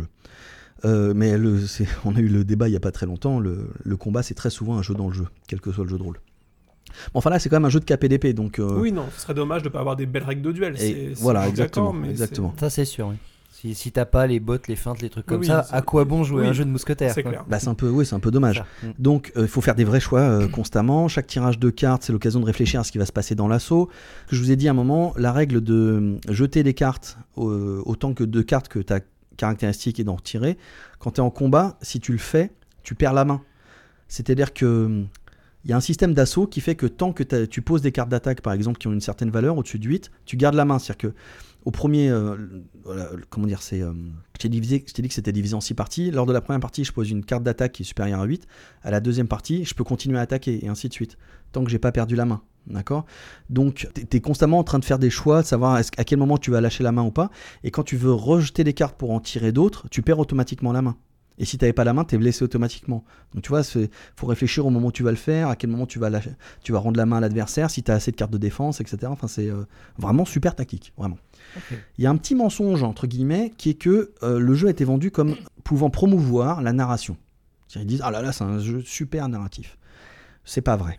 jeu. Mais on a eu le débat il n'y a pas très longtemps, le combat c'est très souvent un jeu dans le jeu, quel que soit le jeu de rôle. Bon, enfin là c'est quand même un jeu de KPDP, donc... Oui, non, ce serait dommage de ne pas avoir des belles règles de duel. Voilà, exactement. Ça c'est sûr, oui. Si t'as pas les bottes, les feintes, les trucs comme ça, à quoi bon jouer un jeu de mousquetaires ? C'est clair. Bah, c'est un peu dommage. Donc il faut faire des vrais choix constamment. Chaque tirage de cartes, c'est l'occasion de réfléchir à ce qui va se passer dans l'assaut. Je vous ai dit à un moment, la règle de jeter des cartes autant que de cartes que ta caractéristique et d'en retirer. Quand tu es en combat, si tu le fais, tu perds la main. C'est-à-dire que il y a un système d'assaut qui fait que tant que tu poses des cartes d'attaque, par exemple, qui ont une certaine valeur, au-dessus de 8, tu gardes la main. C'est-à-dire que au premier, comment dire, je t'ai dit que c'était divisé en 6 parties. Lors de la première partie, je pose une carte d'attaque qui est supérieure à 8. À la deuxième partie, je peux continuer à attaquer et ainsi de suite, tant que j'ai pas perdu la main. D'accord ? Donc, tu es constamment en train de faire des choix, de savoir à quel moment tu vas lâcher la main ou pas. Et quand tu veux rejeter des cartes pour en tirer d'autres, tu perds automatiquement la main. Et si tu n'avais pas la main, tu es blessé automatiquement. Donc tu vois, faut réfléchir au moment où tu vas le faire, à quel moment tu vas rendre la main à l'adversaire, si tu as assez de cartes de défense, etc. Enfin, c'est vraiment super tactique, vraiment. Okay. Il y a un petit mensonge, entre guillemets, qui est que le jeu a été vendu comme pouvant promouvoir la narration. C'est-à-dire, ils disent, ah là là, c'est un jeu super narratif. C'est pas vrai.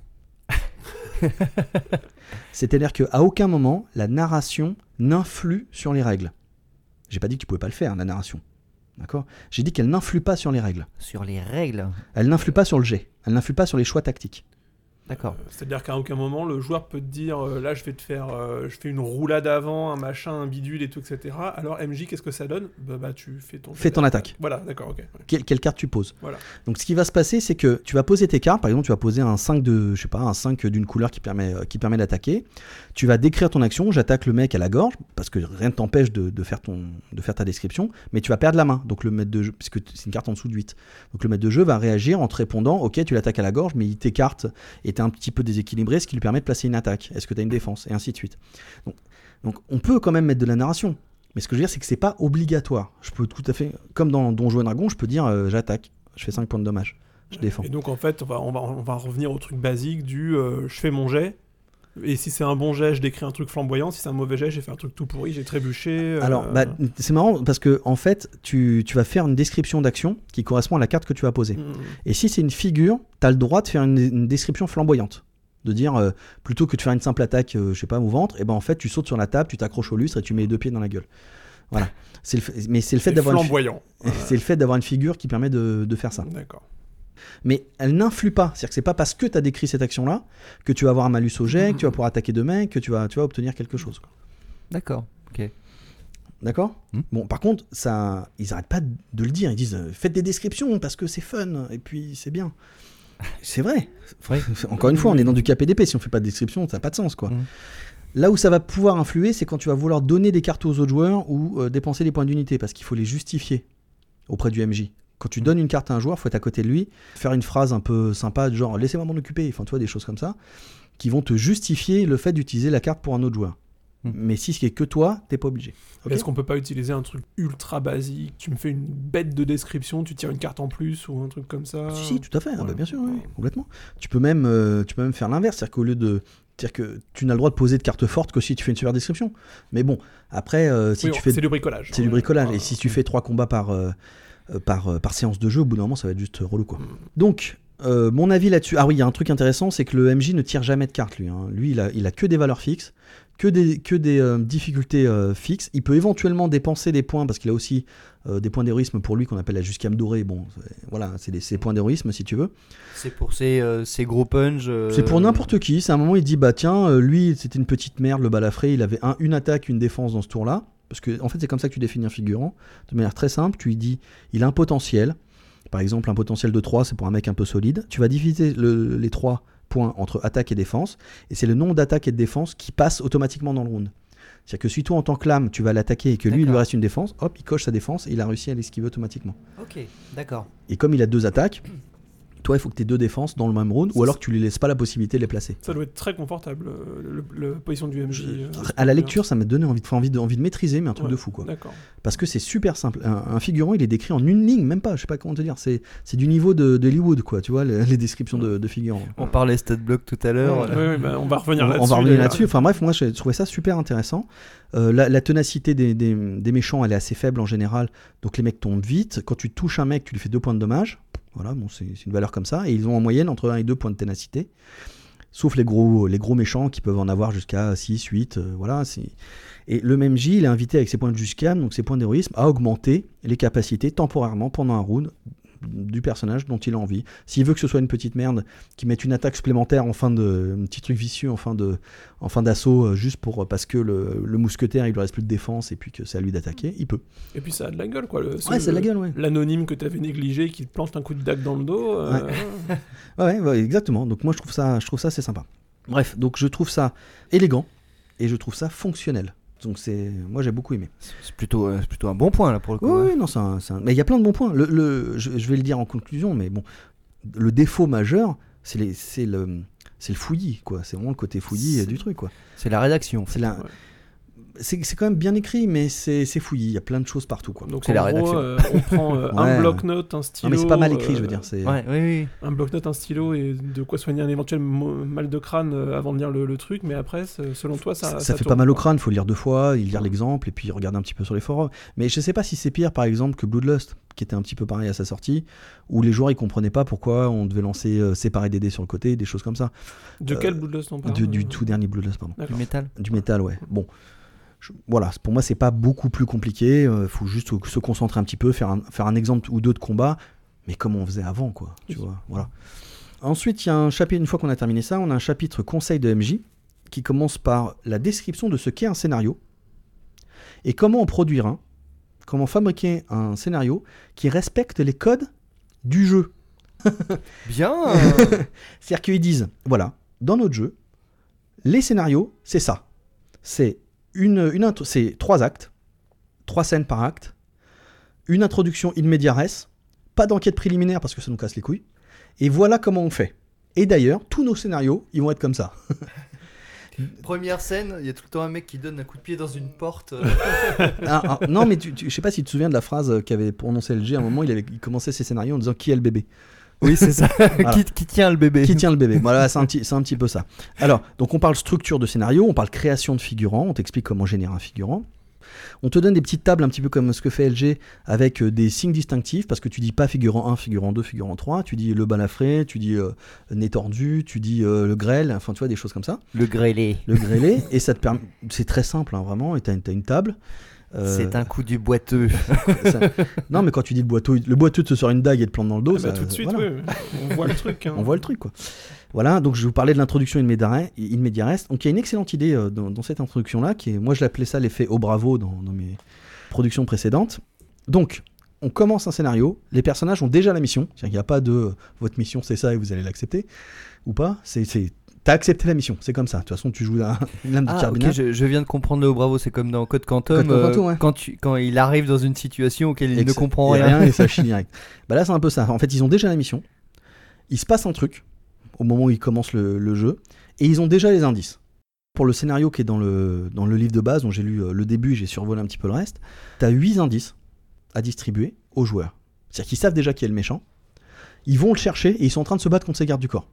C'est-à-dire qu'à aucun moment, la narration n'influe sur les règles. J'ai pas dit que tu pouvais pas le faire, la narration. D'accord ? J'ai dit qu'elle n'influe pas sur les règles. Sur les règles ? Elle n'influe pas sur le jet. Elle n'influe pas sur les choix tactiques. D'accord. C'est-à-dire qu'à aucun moment, le joueur peut te dire là, je fais une roulade avant, un machin, un bidule et tout, etc. Alors, MJ, qu'est-ce que ça donne ? Bah, tu fais ton attaque. Voilà, d'accord, ok. Quelle carte tu poses ? Voilà. Donc, ce qui va se passer, c'est que tu vas poser tes cartes. Par exemple, tu vas poser un 5 d'une couleur qui permet d'attaquer. Tu vas décrire ton action. J'attaque le mec à la gorge, parce que rien ne t'empêche de faire ta description, mais tu vas perdre la main. Donc, le maître de jeu, puisque c'est une carte en dessous de 8. Donc, le maître de jeu va réagir en te répondant, ok, tu l'attaques à la gorge, mais il t'écarte et un petit peu déséquilibré, ce qui lui permet de placer une attaque. Est-ce que tu as une défense ? Et ainsi de suite. Donc on peut quand même mettre de la narration. Mais ce que je veux dire, c'est que c'est pas obligatoire. Je peux tout à fait, comme dans Donjons et Dragons, je peux dire j'attaque, je fais 5 points de dommage, je défends. Et donc en fait, on va revenir au truc basique du je fais mon jet. Et si c'est un bon jet, je décris un truc flamboyant. Si c'est un mauvais jet, j'ai fait un truc tout pourri, j'ai trébuché. Alors, c'est marrant parce que en fait, tu vas faire une description d'action qui correspond à la carte que tu vas poser. Et si c'est une figure, tu as le droit de faire une description flamboyante. De dire, plutôt que de faire une simple attaque, je sais pas, au ventre, et ben en fait, tu sautes sur la table, tu t'accroches au lustre et tu mets les 2 pieds dans la gueule. Voilà. Mais c'est le fait d'avoir flamboyant. C'est le fait d'avoir une figure qui permet de faire ça. D'accord. Mais elle n'influe pas. C'est-à-dire que c'est pas parce que tu as décrit cette action-là que tu vas avoir un malus au jet, que tu vas pouvoir attaquer 2 mecs, que tu vas obtenir quelque chose. D'accord, ok. D'accord ? Bon, par contre, ça, ils n'arrêtent pas de le dire. Ils disent, faites des descriptions parce que c'est fun, et puis c'est bien. C'est vrai. Encore une fois, on est dans du KPDP. Si on fait pas de description, ça n'a pas de sens, quoi. Là où ça va pouvoir influer, c'est quand tu vas vouloir donner des cartes aux autres joueurs ou dépenser des points d'unité, parce qu'il faut les justifier auprès du MJ. Quand tu donnes une carte à un joueur, faut être à côté de lui, faire une phrase un peu sympa, genre laissez-moi m'en occuper, enfin tu vois, des choses comme ça, qui vont te justifier le fait d'utiliser la carte pour un autre joueur. Mais si c'est que toi, t'es pas obligé. Okay. Est-ce qu'on peut pas utiliser un truc ultra basique? Tu me fais une bête de description, tu tires une carte en plus ou un truc comme ça? Si, tout à fait, bien sûr, oui, complètement. Tu peux même faire l'inverse, c'est-à-dire qu'au lieu de... C'est-à-dire que tu n'as le droit de poser de cartes fortes que si tu fais une super description. Mais bon, après, si tu fais... C'est du bricolage. C'est du bricolage, et si tu fais 3 combats par séance de jeu, au bout d'un moment, ça va être juste relou, quoi. Donc... mon avis là-dessus, il y a un truc intéressant, c'est que le MJ ne tire jamais de cartes, lui. Lui, il a que des valeurs fixes, que des difficultés fixes. Il peut éventuellement dépenser des points, parce qu'il a aussi des points d'héroïsme pour lui qu'on appelle la jusqu'âme dorée. Bon, voilà, c'est ses points d'héroïsme si tu veux. C'est pour ses gros punch. C'est pour n'importe qui. C'est à un moment, il dit bah tiens, lui, c'était une petite merde, le balafré, il avait une attaque, une défense dans ce tour-là. Parce que en fait, c'est comme ça que tu définis un figurant. De manière très simple, tu lui dis il a un potentiel. Par exemple, un potentiel de 3, c'est pour un mec un peu solide. Tu vas diviser les 3 points entre attaque et défense, et c'est le nombre d'attaque et de défense qui passe automatiquement dans le round. C'est-à-dire que si toi, en tant que lame, tu vas l'attaquer et que lui, il lui reste une défense, hop, il coche sa défense et il a réussi à l'esquiver automatiquement. Ok, d'accord. Et comme il a 2 attaques, toi, il faut que tu aies 2 défenses dans le même round, ou alors que tu lui laisses pas la possibilité de les placer. Ça doit être très confortable, la position du MJ. À la lecture, ça m'a donné envie de maîtriser, mais un truc de fou, quoi. D'accord. Parce que c'est super simple. Un figurant, il est décrit en une ligne, même pas, je sais pas comment te dire. C'est du niveau de Hollywood, quoi, tu vois, les descriptions de figurants. On parlait stat block tout à l'heure. Oui, on va revenir là-dessus. On va revenir là-dessus. Enfin bref, moi, je trouvais ça super intéressant. La ténacité des méchants, elle est assez faible en général, donc les mecs tombent vite. Quand tu touches un mec, tu lui fais 2 points de dommage. Voilà, bon, c'est une valeur comme ça. Et ils ont en moyenne entre 1 et 2 points de ténacité. Sauf les gros méchants qui peuvent en avoir jusqu'à 6, 8. Voilà. Et le MJ, il est invité avec ses points de jusqu'âme, donc ses points d'héroïsme, à augmenter les capacités temporairement pendant un round du personnage dont il a envie. S'il veut que ce soit une petite merde, qu'il mette une attaque supplémentaire un petit truc vicieux en fin d'assaut, juste parce que le mousquetaire il lui reste plus de défense et puis que c'est à lui d'attaquer, il peut. Et puis ça a de la gueule, quoi. Ça a de la gueule, ouais. L'anonyme que t'avais négligé qui te plante un coup de dague dans le dos. Ouais, exactement. Donc moi je trouve ça assez sympa. Bref, donc je trouve ça élégant et je trouve ça fonctionnel. Donc moi j'ai beaucoup aimé. C'est plutôt un bon point là pour le coup. Oui, non, mais il y a plein de bons points. Je vais le dire en conclusion, mais bon, le défaut majeur, c'est le fouillis, quoi. C'est vraiment le côté fouillis du truc, quoi. C'est la rédaction. C'est quand même bien écrit, mais c'est fouillis. Il y a plein de choses partout, quoi. Donc c'est la rédaction. On prend un bloc-notes, un stylo. Non, mais c'est pas mal écrit, je veux dire. Oui. Un bloc-notes, un stylo et de quoi soigner un éventuel mal de crâne avant de lire le truc. Mais après, selon toi, ça fait tourne, pas mal au quoi. crâne. Il faut lire 2 fois, lire l'exemple et puis regarder un petit peu sur les forums. Mais je sais pas si c'est pire, par exemple, que Bloodlust, qui était un petit peu pareil à sa sortie, où les joueurs ils comprenaient pas pourquoi on devait lancer séparer des dés sur le côté, des choses comme ça. De quel Bloodlust on parle? Du tout dernier Bloodlust, pardon. Du métal, ouais. Bon. Voilà, pour moi c'est pas beaucoup plus compliqué, faut juste se concentrer un petit peu, faire un exemple ou 2 de combat, mais comme on faisait avant, quoi, tu vois, voilà. Ensuite, il y a un chapitre, une fois qu'on a terminé ça, on a un chapitre conseil de MJ qui commence par la description de ce qu'est un scénario et comment en produire un, comment fabriquer un scénario qui respecte les codes du jeu. Bien. C'est-à-dire qu'ils disent, voilà, dans notre jeu, les scénarios, c'est ça. C'est c'est 3 actes, 3 scènes par acte, une introduction in media res, pas d'enquête préliminaire parce que ça nous casse les couilles, et voilà comment on fait. Et d'ailleurs, tous nos scénarios, ils vont être comme ça. Première scène, il y a tout le temps un mec qui donne un coup de pied dans une porte. Non, mais je sais pas si tu te souviens de la phrase qu'avait prononcée LG à un moment, il commençait ses scénarios en disant qui est le bébé. Oui, c'est ça. Voilà. Qui tient le bébé. Qui tient le bébé. Voilà, c'est un petit peu ça. Alors, donc on parle structure de scénario, on parle création de figurants, on t'explique comment générer un figurant. On te donne des petites tables un petit peu comme ce que fait LG avec des signes distinctifs parce que tu dis pas figurant 1, figurant 2, figurant 3, tu dis le balafré, tu dis nez tordu, tu dis le grêle, enfin tu vois des choses comme ça. Le grêlé. Et ça te permet, c'est très simple, hein, vraiment, et t'as une table. C'est un coup du boiteux. Non, mais quand tu dis le boiteux te sort une dague et te plante dans le dos. Tout de suite, voilà. Oui. On voit le truc. Hein. On voit le truc, quoi. Voilà, donc je vais vous parlais de l'introduction in media res. Donc il y a une excellente idée dans cette introduction-là, moi je l'appelais ça l'effet au bravo dans mes productions précédentes. Donc, on commence un scénario, les personnages ont déjà la mission, c'est-à-dire qu'il n'y a pas de votre mission c'est ça et vous allez l'accepter, ou pas, c'est t'as accepté la mission, c'est comme ça. De toute façon, tu joues une lame du cardinal. Ok, je viens de comprendre le bravo, c'est comme dans Code Quantum, Ouais. quand il arrive dans une situation auquel il ne comprend et rien. Et ça chie direct. Bah là, c'est un peu ça. En fait, ils ont déjà la mission, il se passe un truc au moment où ils commencent le jeu, et ils ont déjà les indices. Pour le scénario qui est dans le livre de base, dont j'ai lu le début et j'ai survolé un petit peu le reste, t'as 8 indices à distribuer aux joueurs. C'est-à-dire qu'ils savent déjà qui est le méchant, ils vont le chercher et ils sont en train de se battre contre ses gardes du corps.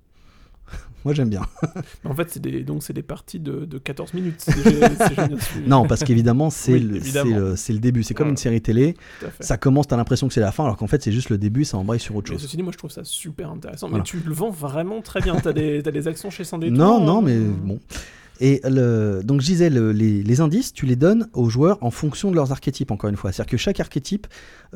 Moi j'aime bien. En fait, c'est des parties de 14 minutes. Si j'ai bien suivi. Non, parce qu'évidemment, c'est évidemment. c'est le début. C'est comme une série télé. Tout à fait. Ça commence, t'as l'impression que c'est la fin, alors qu'en fait, c'est juste le début, ça embraye sur autre Mais chose. ceci dit, moi je trouve ça super intéressant. Voilà. Mais tu le vends vraiment très bien. T'as des actions chez Sans Détour. Non, mais bon. Et donc je disais, les indices, tu les donnes aux joueurs en fonction de leurs archétypes, encore une fois. C'est-à-dire que chaque archétype,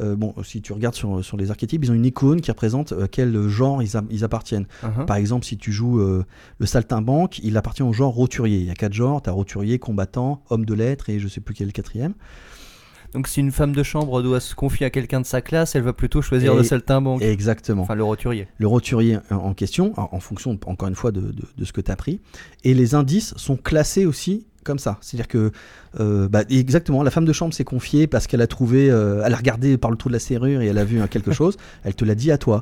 si tu regardes sur les archétypes, ils ont une icône qui représente quel genre ils appartiennent. Uh-huh. Par exemple, si tu joues le saltimbanque, il appartient au genre roturier. Il y a 4 genres, tu as roturier, combattant, homme de lettres et je sais plus quel est le 4e. Donc si une femme de chambre doit se confier à quelqu'un de sa classe, elle va plutôt choisir le saltimbanque. Exactement. Enfin le roturier. Le roturier en question, en fonction, encore une fois, de ce que tu as pris. Et les indices sont classés aussi comme ça. C'est-à-dire que, exactement, la femme de chambre s'est confiée parce qu'elle a trouvé, elle a regardé par le trou de la serrure et elle a vu quelque chose, elle te l'a dit à toi.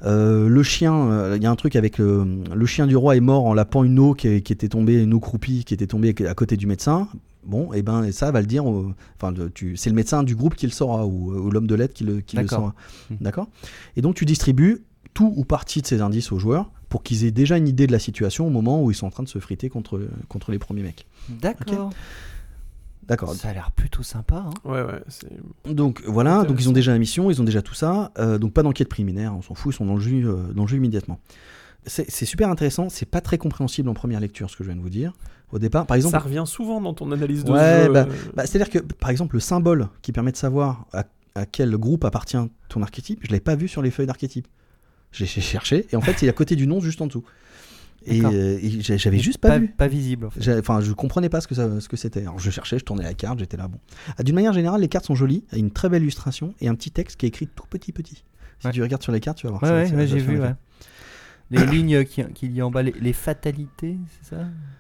Le chien, il y a un truc avec le chien du roi est mort en lapant une eau qui était tombée, une eau croupie qui était tombée à côté du médecin. Bon, et ça va le dire. C'est le médecin du groupe qui le saura ou l'homme de lettres qui le saura. D'accord. Et donc tu distribues tout ou partie de ces indices aux joueurs pour qu'ils aient déjà une idée de la situation au moment où ils sont en train de se friter contre les premiers mecs. D'accord. Okay. D'accord. Ça a l'air plutôt sympa. Hein. Ouais. Donc voilà, donc ils ont déjà la mission, ils ont déjà tout ça. Donc pas d'enquête préliminaire, on s'en fout, ils sont dans le jeu immédiatement. C'est super intéressant, c'est pas très compréhensible en première lecture ce que je viens de vous dire. Au départ, par exemple, ça revient souvent dans ton analyse de jeu. jeu. C'est-à-dire que, par exemple, le symbole qui permet de savoir à quel groupe appartient ton archétype, je l'avais pas vu sur les feuilles d'archétype. J'ai cherché, et en fait, il est à côté du nom, juste en dessous. Et j'avais juste pas vu. Pas visible. En fait. Je comprenais pas ce que c'était. Alors je cherchais, je tournais la carte, j'étais là. Bon. D'une manière générale, les cartes sont jolies, il y a une très belle illustration et un petit texte qui est écrit tout petit. Si tu regardes sur les cartes, tu vas voir. Ouais, j'ai vu. Ouais. Les lignes qu'il y a en bas, les fatalités, c'est ça ?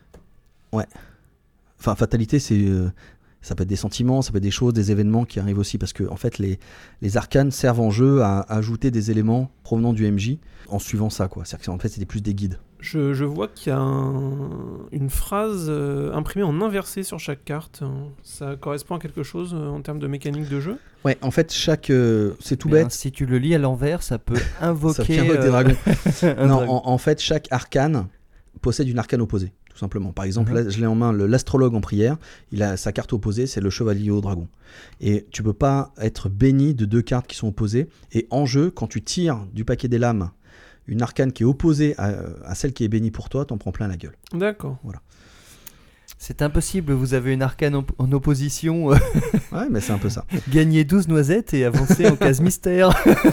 Ouais. Enfin, fatalité, ça peut être des sentiments, ça peut être des choses, des événements qui arrivent aussi, parce que en fait, les arcanes servent en jeu à ajouter des éléments provenant du MJ en suivant ça, quoi. C'est-à-dire qu'en fait, c'était plus des guides. Je vois qu'il y a une phrase imprimée en inversé sur chaque carte. Ça correspond à quelque chose en termes de mécanique de jeu ? Ouais, en fait, c'est tout bête. Si tu le lis à l'envers, ça peut invoquer... ça des dragons. Non, dragon. En fait, chaque arcane possède une arcane opposée. Tout simplement. Par exemple, là, je l'ai en main, l'astrologue en prière, il a sa carte opposée, c'est le chevalier au dragon. Et tu peux pas être béni de 2 cartes qui sont opposées. Et en jeu, quand tu tires du paquet des lames une arcane qui est opposée à celle qui est bénie pour toi, t'en prends plein la gueule. D'accord. Voilà. C'est impossible, vous avez une arcane en opposition. Ouais, mais c'est un peu ça. Gagnez 12 noisettes et avancez en case mystère.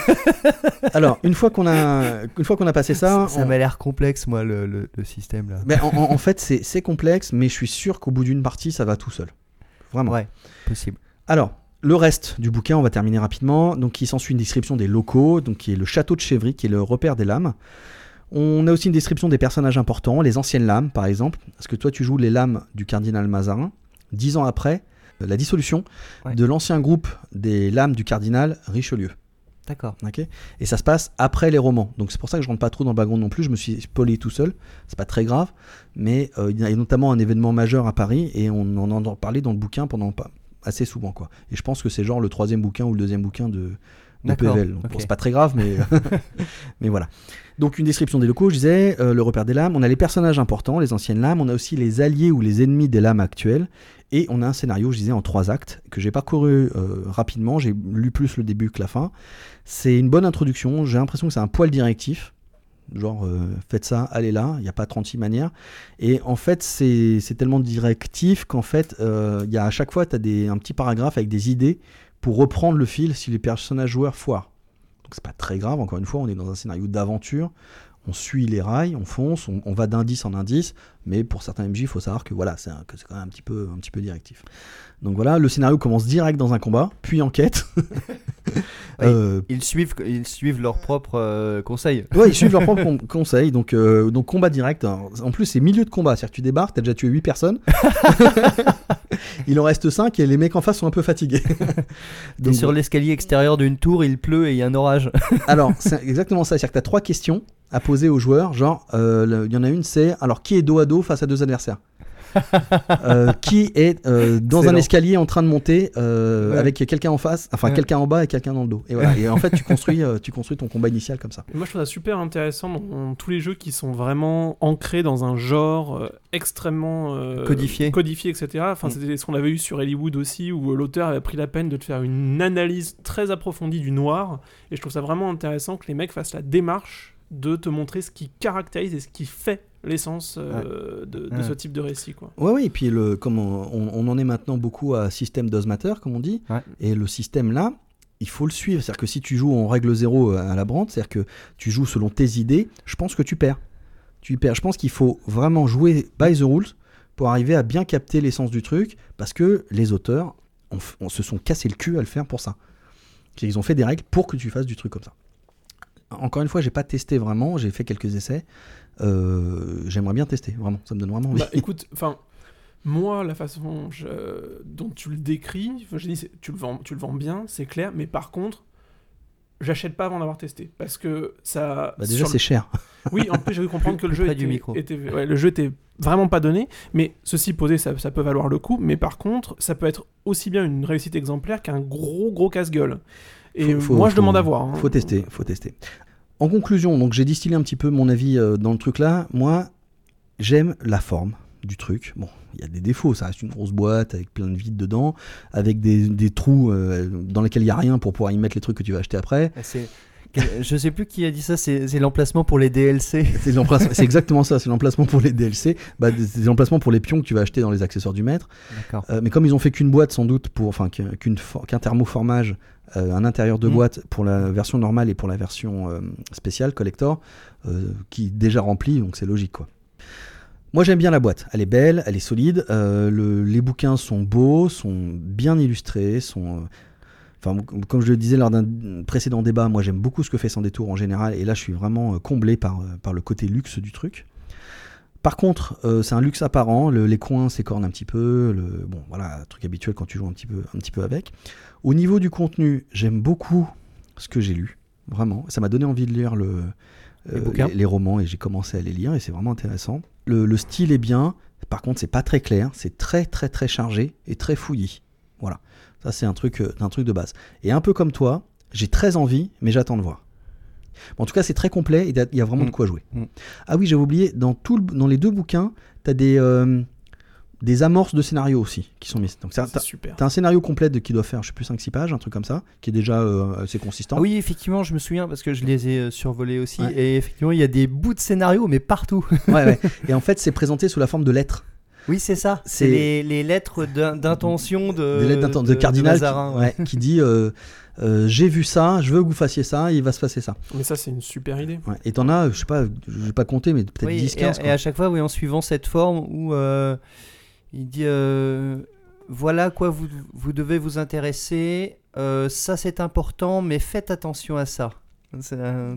Alors, une fois qu'on a passé ça... Ça m'a l'air complexe, moi, le système, là. Mais en fait, c'est complexe, mais je suis sûr qu'au bout d'une partie, ça va tout seul. Vraiment. Ouais, possible. Alors, le reste du bouquin, on va terminer rapidement. Donc, il s'ensuit une description des locaux, donc qui est le château de Chevry, qui est le repère des lames. On a aussi une description des personnages importants, les anciennes lames, par exemple. Parce que toi, tu joues les lames du cardinal Mazarin. 10 ans après, la dissolution de l'ancien groupe des lames du cardinal Richelieu. D'accord. Okay. Et ça se passe après les romans. Donc, c'est pour ça que je rentre pas trop dans le background non plus. Je me suis spoilé tout seul. C'est pas très grave. Mais il y a notamment un événement majeur à Paris. Et on en entend parler dans le bouquin assez souvent, quoi. Et je pense que c'est genre le 3e bouquin ou le 2e bouquin de PVL. Donc, bon, c'est pas très grave, mais mais voilà. Donc une description des locaux, je disais, le repère des lames. On a les personnages importants, les anciennes lames. On a aussi les alliés ou les ennemis des lames actuelles. Et on a un scénario, je disais, en 3 actes que j'ai parcouru rapidement. J'ai lu plus le début que la fin. C'est une bonne introduction. J'ai l'impression que c'est un poil directif. Genre, faites ça, allez là, il n'y a pas 36 manières. Et en fait, c'est tellement directif qu'en fait, y a à chaque fois, tu as un petit paragraphe avec des idées pour reprendre le fil si les personnages joueurs foirent. Donc c'est pas très grave, encore une fois, on est dans un scénario d'aventure. On suit les rails, on fonce, on va d'indice en indice, mais pour certains MJ, il faut savoir que voilà, c'est quand même un petit peu directif. Donc voilà, le scénario commence direct dans un combat, puis enquête. Ils suivent leurs propres conseils. Ouais, ils suivent leurs propres conseils, donc combat direct. En plus, c'est milieu de combat, c'est-à-dire que tu débarques, t'as déjà tué 8 personnes. Il en reste 5 et les mecs en face sont un peu fatigués. T'es sur l'escalier extérieur d'une tour, il pleut et il y a un orage. Alors, c'est exactement ça, c'est-à-dire que t'as 3 questions à poser aux joueurs, genre, il y en a une, c'est, alors qui est dos à dos face à 2 adversaires qui est dans un escalier en train de monter avec quelqu'un en face, enfin quelqu'un en bas et quelqu'un dans le dos. Et voilà. Et en fait, tu construis ton combat initial comme ça. Moi, je trouve ça super intéressant dans tous les jeux qui sont vraiment ancrés dans un genre extrêmement codifié, etc. Enfin, c'était ce qu'on avait eu sur Hollywood aussi, où l'auteur avait pris la peine de te faire une analyse très approfondie du noir. Et je trouve ça vraiment intéressant que les mecs fassent la démarche de te montrer ce qui caractérise et ce qui fait l'essence de ce type de récit, quoi. Ouais, et puis comme on en est maintenant beaucoup à système does matter, comme on dit, et le système là, il faut le suivre. C'est-à-dire que si tu joues en règle 0 à la Brandt, c'est-à-dire que tu joues selon tes idées, je pense que tu perds. Je pense qu'il faut vraiment jouer by the rules pour arriver à bien capter l'essence du truc, parce que les auteurs se sont cassés le cul à le faire pour ça. Ils ont fait des règles pour que tu fasses du truc comme ça. Encore une fois, j'ai pas testé vraiment, j'ai fait quelques essais. J'aimerais bien tester, vraiment, ça me donne vraiment envie. Bah écoute, moi, la façon dont tu le décris, je dis, tu le vends bien, c'est clair, mais par contre, j'achète pas avant d'avoir testé, parce que ça... Bah déjà, c'est cher. Oui, en plus, j'ai dû comprendre que le jeu était vraiment pas donné, mais ceci posé, ça peut valoir le coup, mais par contre, ça peut être aussi bien une réussite exemplaire qu'un gros casse-gueule. Et moi, je demande à voir. Faut tester. En conclusion, donc j'ai distillé un petit peu mon avis dans le truc là. Moi, j'aime la forme du truc. Bon, il y a des défauts, ça reste une grosse boîte avec plein de vides dedans, avec des trous dans lesquels il n'y a rien pour pouvoir y mettre les trucs que tu vas acheter après. Je sais plus qui a dit ça, c'est l'emplacement pour les DLC. C'est exactement ça, c'est l'emplacement pour les DLC. C'est l'emplacement pour les pions que tu vas acheter dans les accessoires du maître. D'accord. Mais comme ils ont fait qu'une boîte sans doute, qu'un thermoformage, un intérieur de boîte pour la version normale et pour la version spéciale, collector, qui est déjà remplie, donc c'est logique, quoi. Moi j'aime bien la boîte, elle est belle, elle est solide, les bouquins sont beaux, sont bien illustrés, comme je le disais lors d'un précédent débat, moi j'aime beaucoup ce que fait Sans Détour en général, et là je suis vraiment comblé par le côté luxe du truc. Par contre, c'est un luxe apparent, les coins s'écornent un petit peu, truc habituel quand tu joues un petit peu avec. Au niveau du contenu, j'aime beaucoup ce que j'ai lu, vraiment. Ça m'a donné envie de lire les romans, et j'ai commencé à les lire, et c'est vraiment intéressant. Le style est bien, par contre c'est pas très clair, c'est très très très chargé et très fouillis. Voilà, ça c'est un truc de base. Et un peu comme toi, j'ai très envie, mais j'attends de voir. Bon, en tout cas, c'est très complet et il y a vraiment de quoi jouer. Ah oui, j'avais oublié, dans les 2 bouquins, tu as des amorces de scénario aussi qui sont mises. Donc c'est super. Tu as un scénario complet qui doit faire, je sais plus, 5-6 pages, un truc comme ça, qui est déjà assez consistant. Ah oui, effectivement, je me souviens parce que je les ai survolés aussi. Ouais. Et effectivement, il y a des bouts de scénario, mais partout. Ouais. Et en fait, c'est présenté sous la forme de lettres. Oui, c'est ça. C'est les lettres d'intention de Cardinal Mazarin, qui dit j'ai vu ça, je veux que vous fassiez ça, il va se passer ça. Mais ça, c'est une super idée. Ouais. Et t'en as, je sais pas, je vais pas compter, mais peut-être 10-15. Et à chaque fois, en suivant cette forme où il dit voilà à quoi vous devez vous intéresser, ça c'est important, mais faites attention à ça. C'est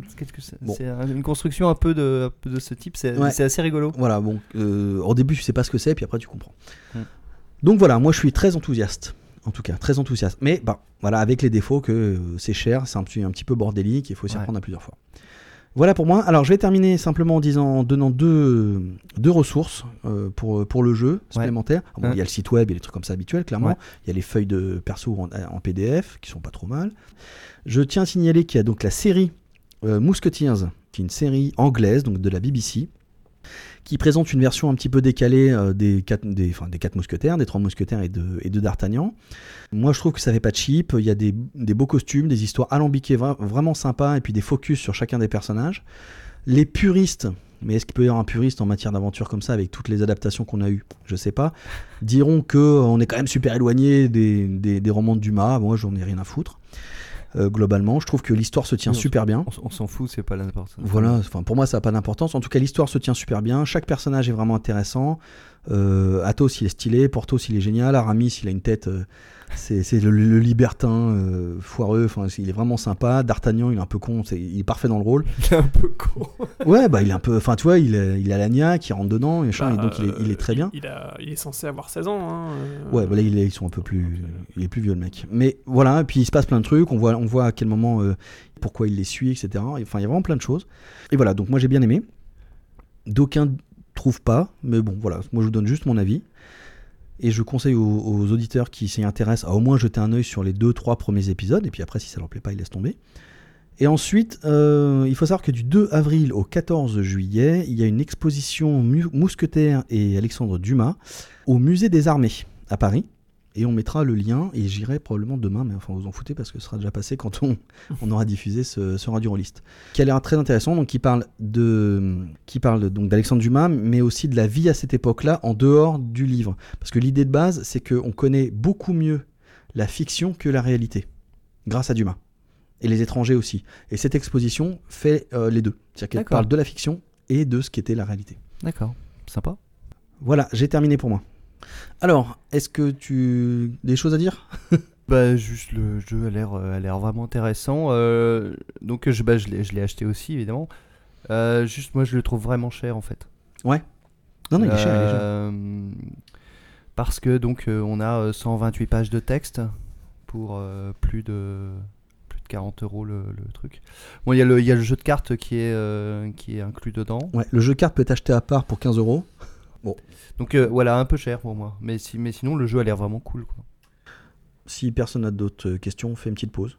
une construction un peu de ce type, c'est assez rigolo. Voilà, bon, au début tu sais pas ce que c'est, puis après tu comprends. Donc voilà, moi je suis très enthousiaste, en tout cas, très enthousiaste. Mais voilà, avec les défauts que c'est cher, c'est un petit peu bordélique, il faut s'y reprendre à plusieurs fois. Voilà pour moi. Alors je vais terminer simplement en donnant deux ressources pour le jeu supplémentaires. Bon, il y a le site web, il y a les trucs comme ça habituels, clairement. Il y a les feuilles de perso en PDF qui sont pas trop mal. Je tiens à signaler qu'il y a donc la série Musketeers, qui est une série anglaise, donc de la BBC, qui présente une version un petit peu décalée des 4 mousquetaires, des 3 mousquetaires et de D'Artagnan. Moi je trouve que ça fait pas cheap, il y a des beaux costumes, des histoires alambiquées vraiment sympas, et puis des focus sur chacun des personnages. Les puristes, mais est-ce qu'il peut y avoir un puriste en matière d'aventure comme ça avec toutes les adaptations qu'on a eues ? Je sais pas. Diront qu'on est quand même super éloigné des romans de Dumas, moi j'en ai rien à foutre. globalement. Je trouve que l'histoire se tient Oui, super bien. On s'en fout, c'est pas l'important. Voilà, pour moi ça n'a pas d'importance. En tout cas, l'histoire se tient super bien. Chaque personnage est vraiment intéressant. Athos, il est stylé. Porthos, il est génial. Aramis, il a une tête. C'est le libertin foireux. Enfin, il est vraiment sympa. D'Artagnan, il est un peu con. Il est parfait dans le rôle. Il est un peu con. Ouais, il est un peu. Enfin, tu vois, il a l'agnac, il rentre dedans, et donc il est très bien. Il est censé avoir 16 ans. Hein, Ouais, là, ils sont un peu plus. Il est plus vieux, le mec. Mais voilà, et puis il se passe plein de trucs. On voit à quel moment, pourquoi il les suit, etc. Enfin, il y a vraiment plein de choses. Et voilà, donc moi j'ai bien aimé. D'aucuns trouvent pas, mais bon, voilà, moi je vous donne juste mon avis. Et je conseille aux auditeurs qui s'y intéressent à au moins jeter un œil sur les 2-3 premiers épisodes, et puis après, si ça leur plaît pas, ils laissent tomber. Et ensuite, il faut savoir que du 2 avril au 14 juillet, il y a une exposition Mousquetaires et Alexandre Dumas au Musée des Armées à Paris. Et on mettra le lien, et j'irai probablement demain, mais enfin vous en foutez parce que ce sera déjà passé quand on aura diffusé ce Radio Rollist. Qui a l'air très intéressant, donc qui parle donc d'Alexandre Dumas, mais aussi de la vie à cette époque-là en dehors du livre. Parce que l'idée de base, c'est qu'on connaît beaucoup mieux la fiction que la réalité, grâce à Dumas. Et les étrangers aussi. Et cette exposition fait les deux. C'est-à-dire qu'elle parle de la fiction et de ce qu'était la réalité. D'accord, sympa. Voilà, j'ai terminé pour moi. Alors, est-ce que des choses à dire? Juste le jeu a l'air vraiment intéressant. Donc je l'ai acheté aussi évidemment. Juste moi je le trouve vraiment cher en fait. Ouais. Non, il est cher. Parce que donc on a 128 pages de texte pour plus de 40 € le truc. Bon, il y a le jeu de cartes qui est inclus dedans. Ouais, le jeu de cartes peut être acheté à part pour 15 €. Bon. Donc voilà, un peu cher pour moi. Mais sinon, le jeu a l'air vraiment cool, quoi. Si personne n'a d'autres questions, on fait une petite pause.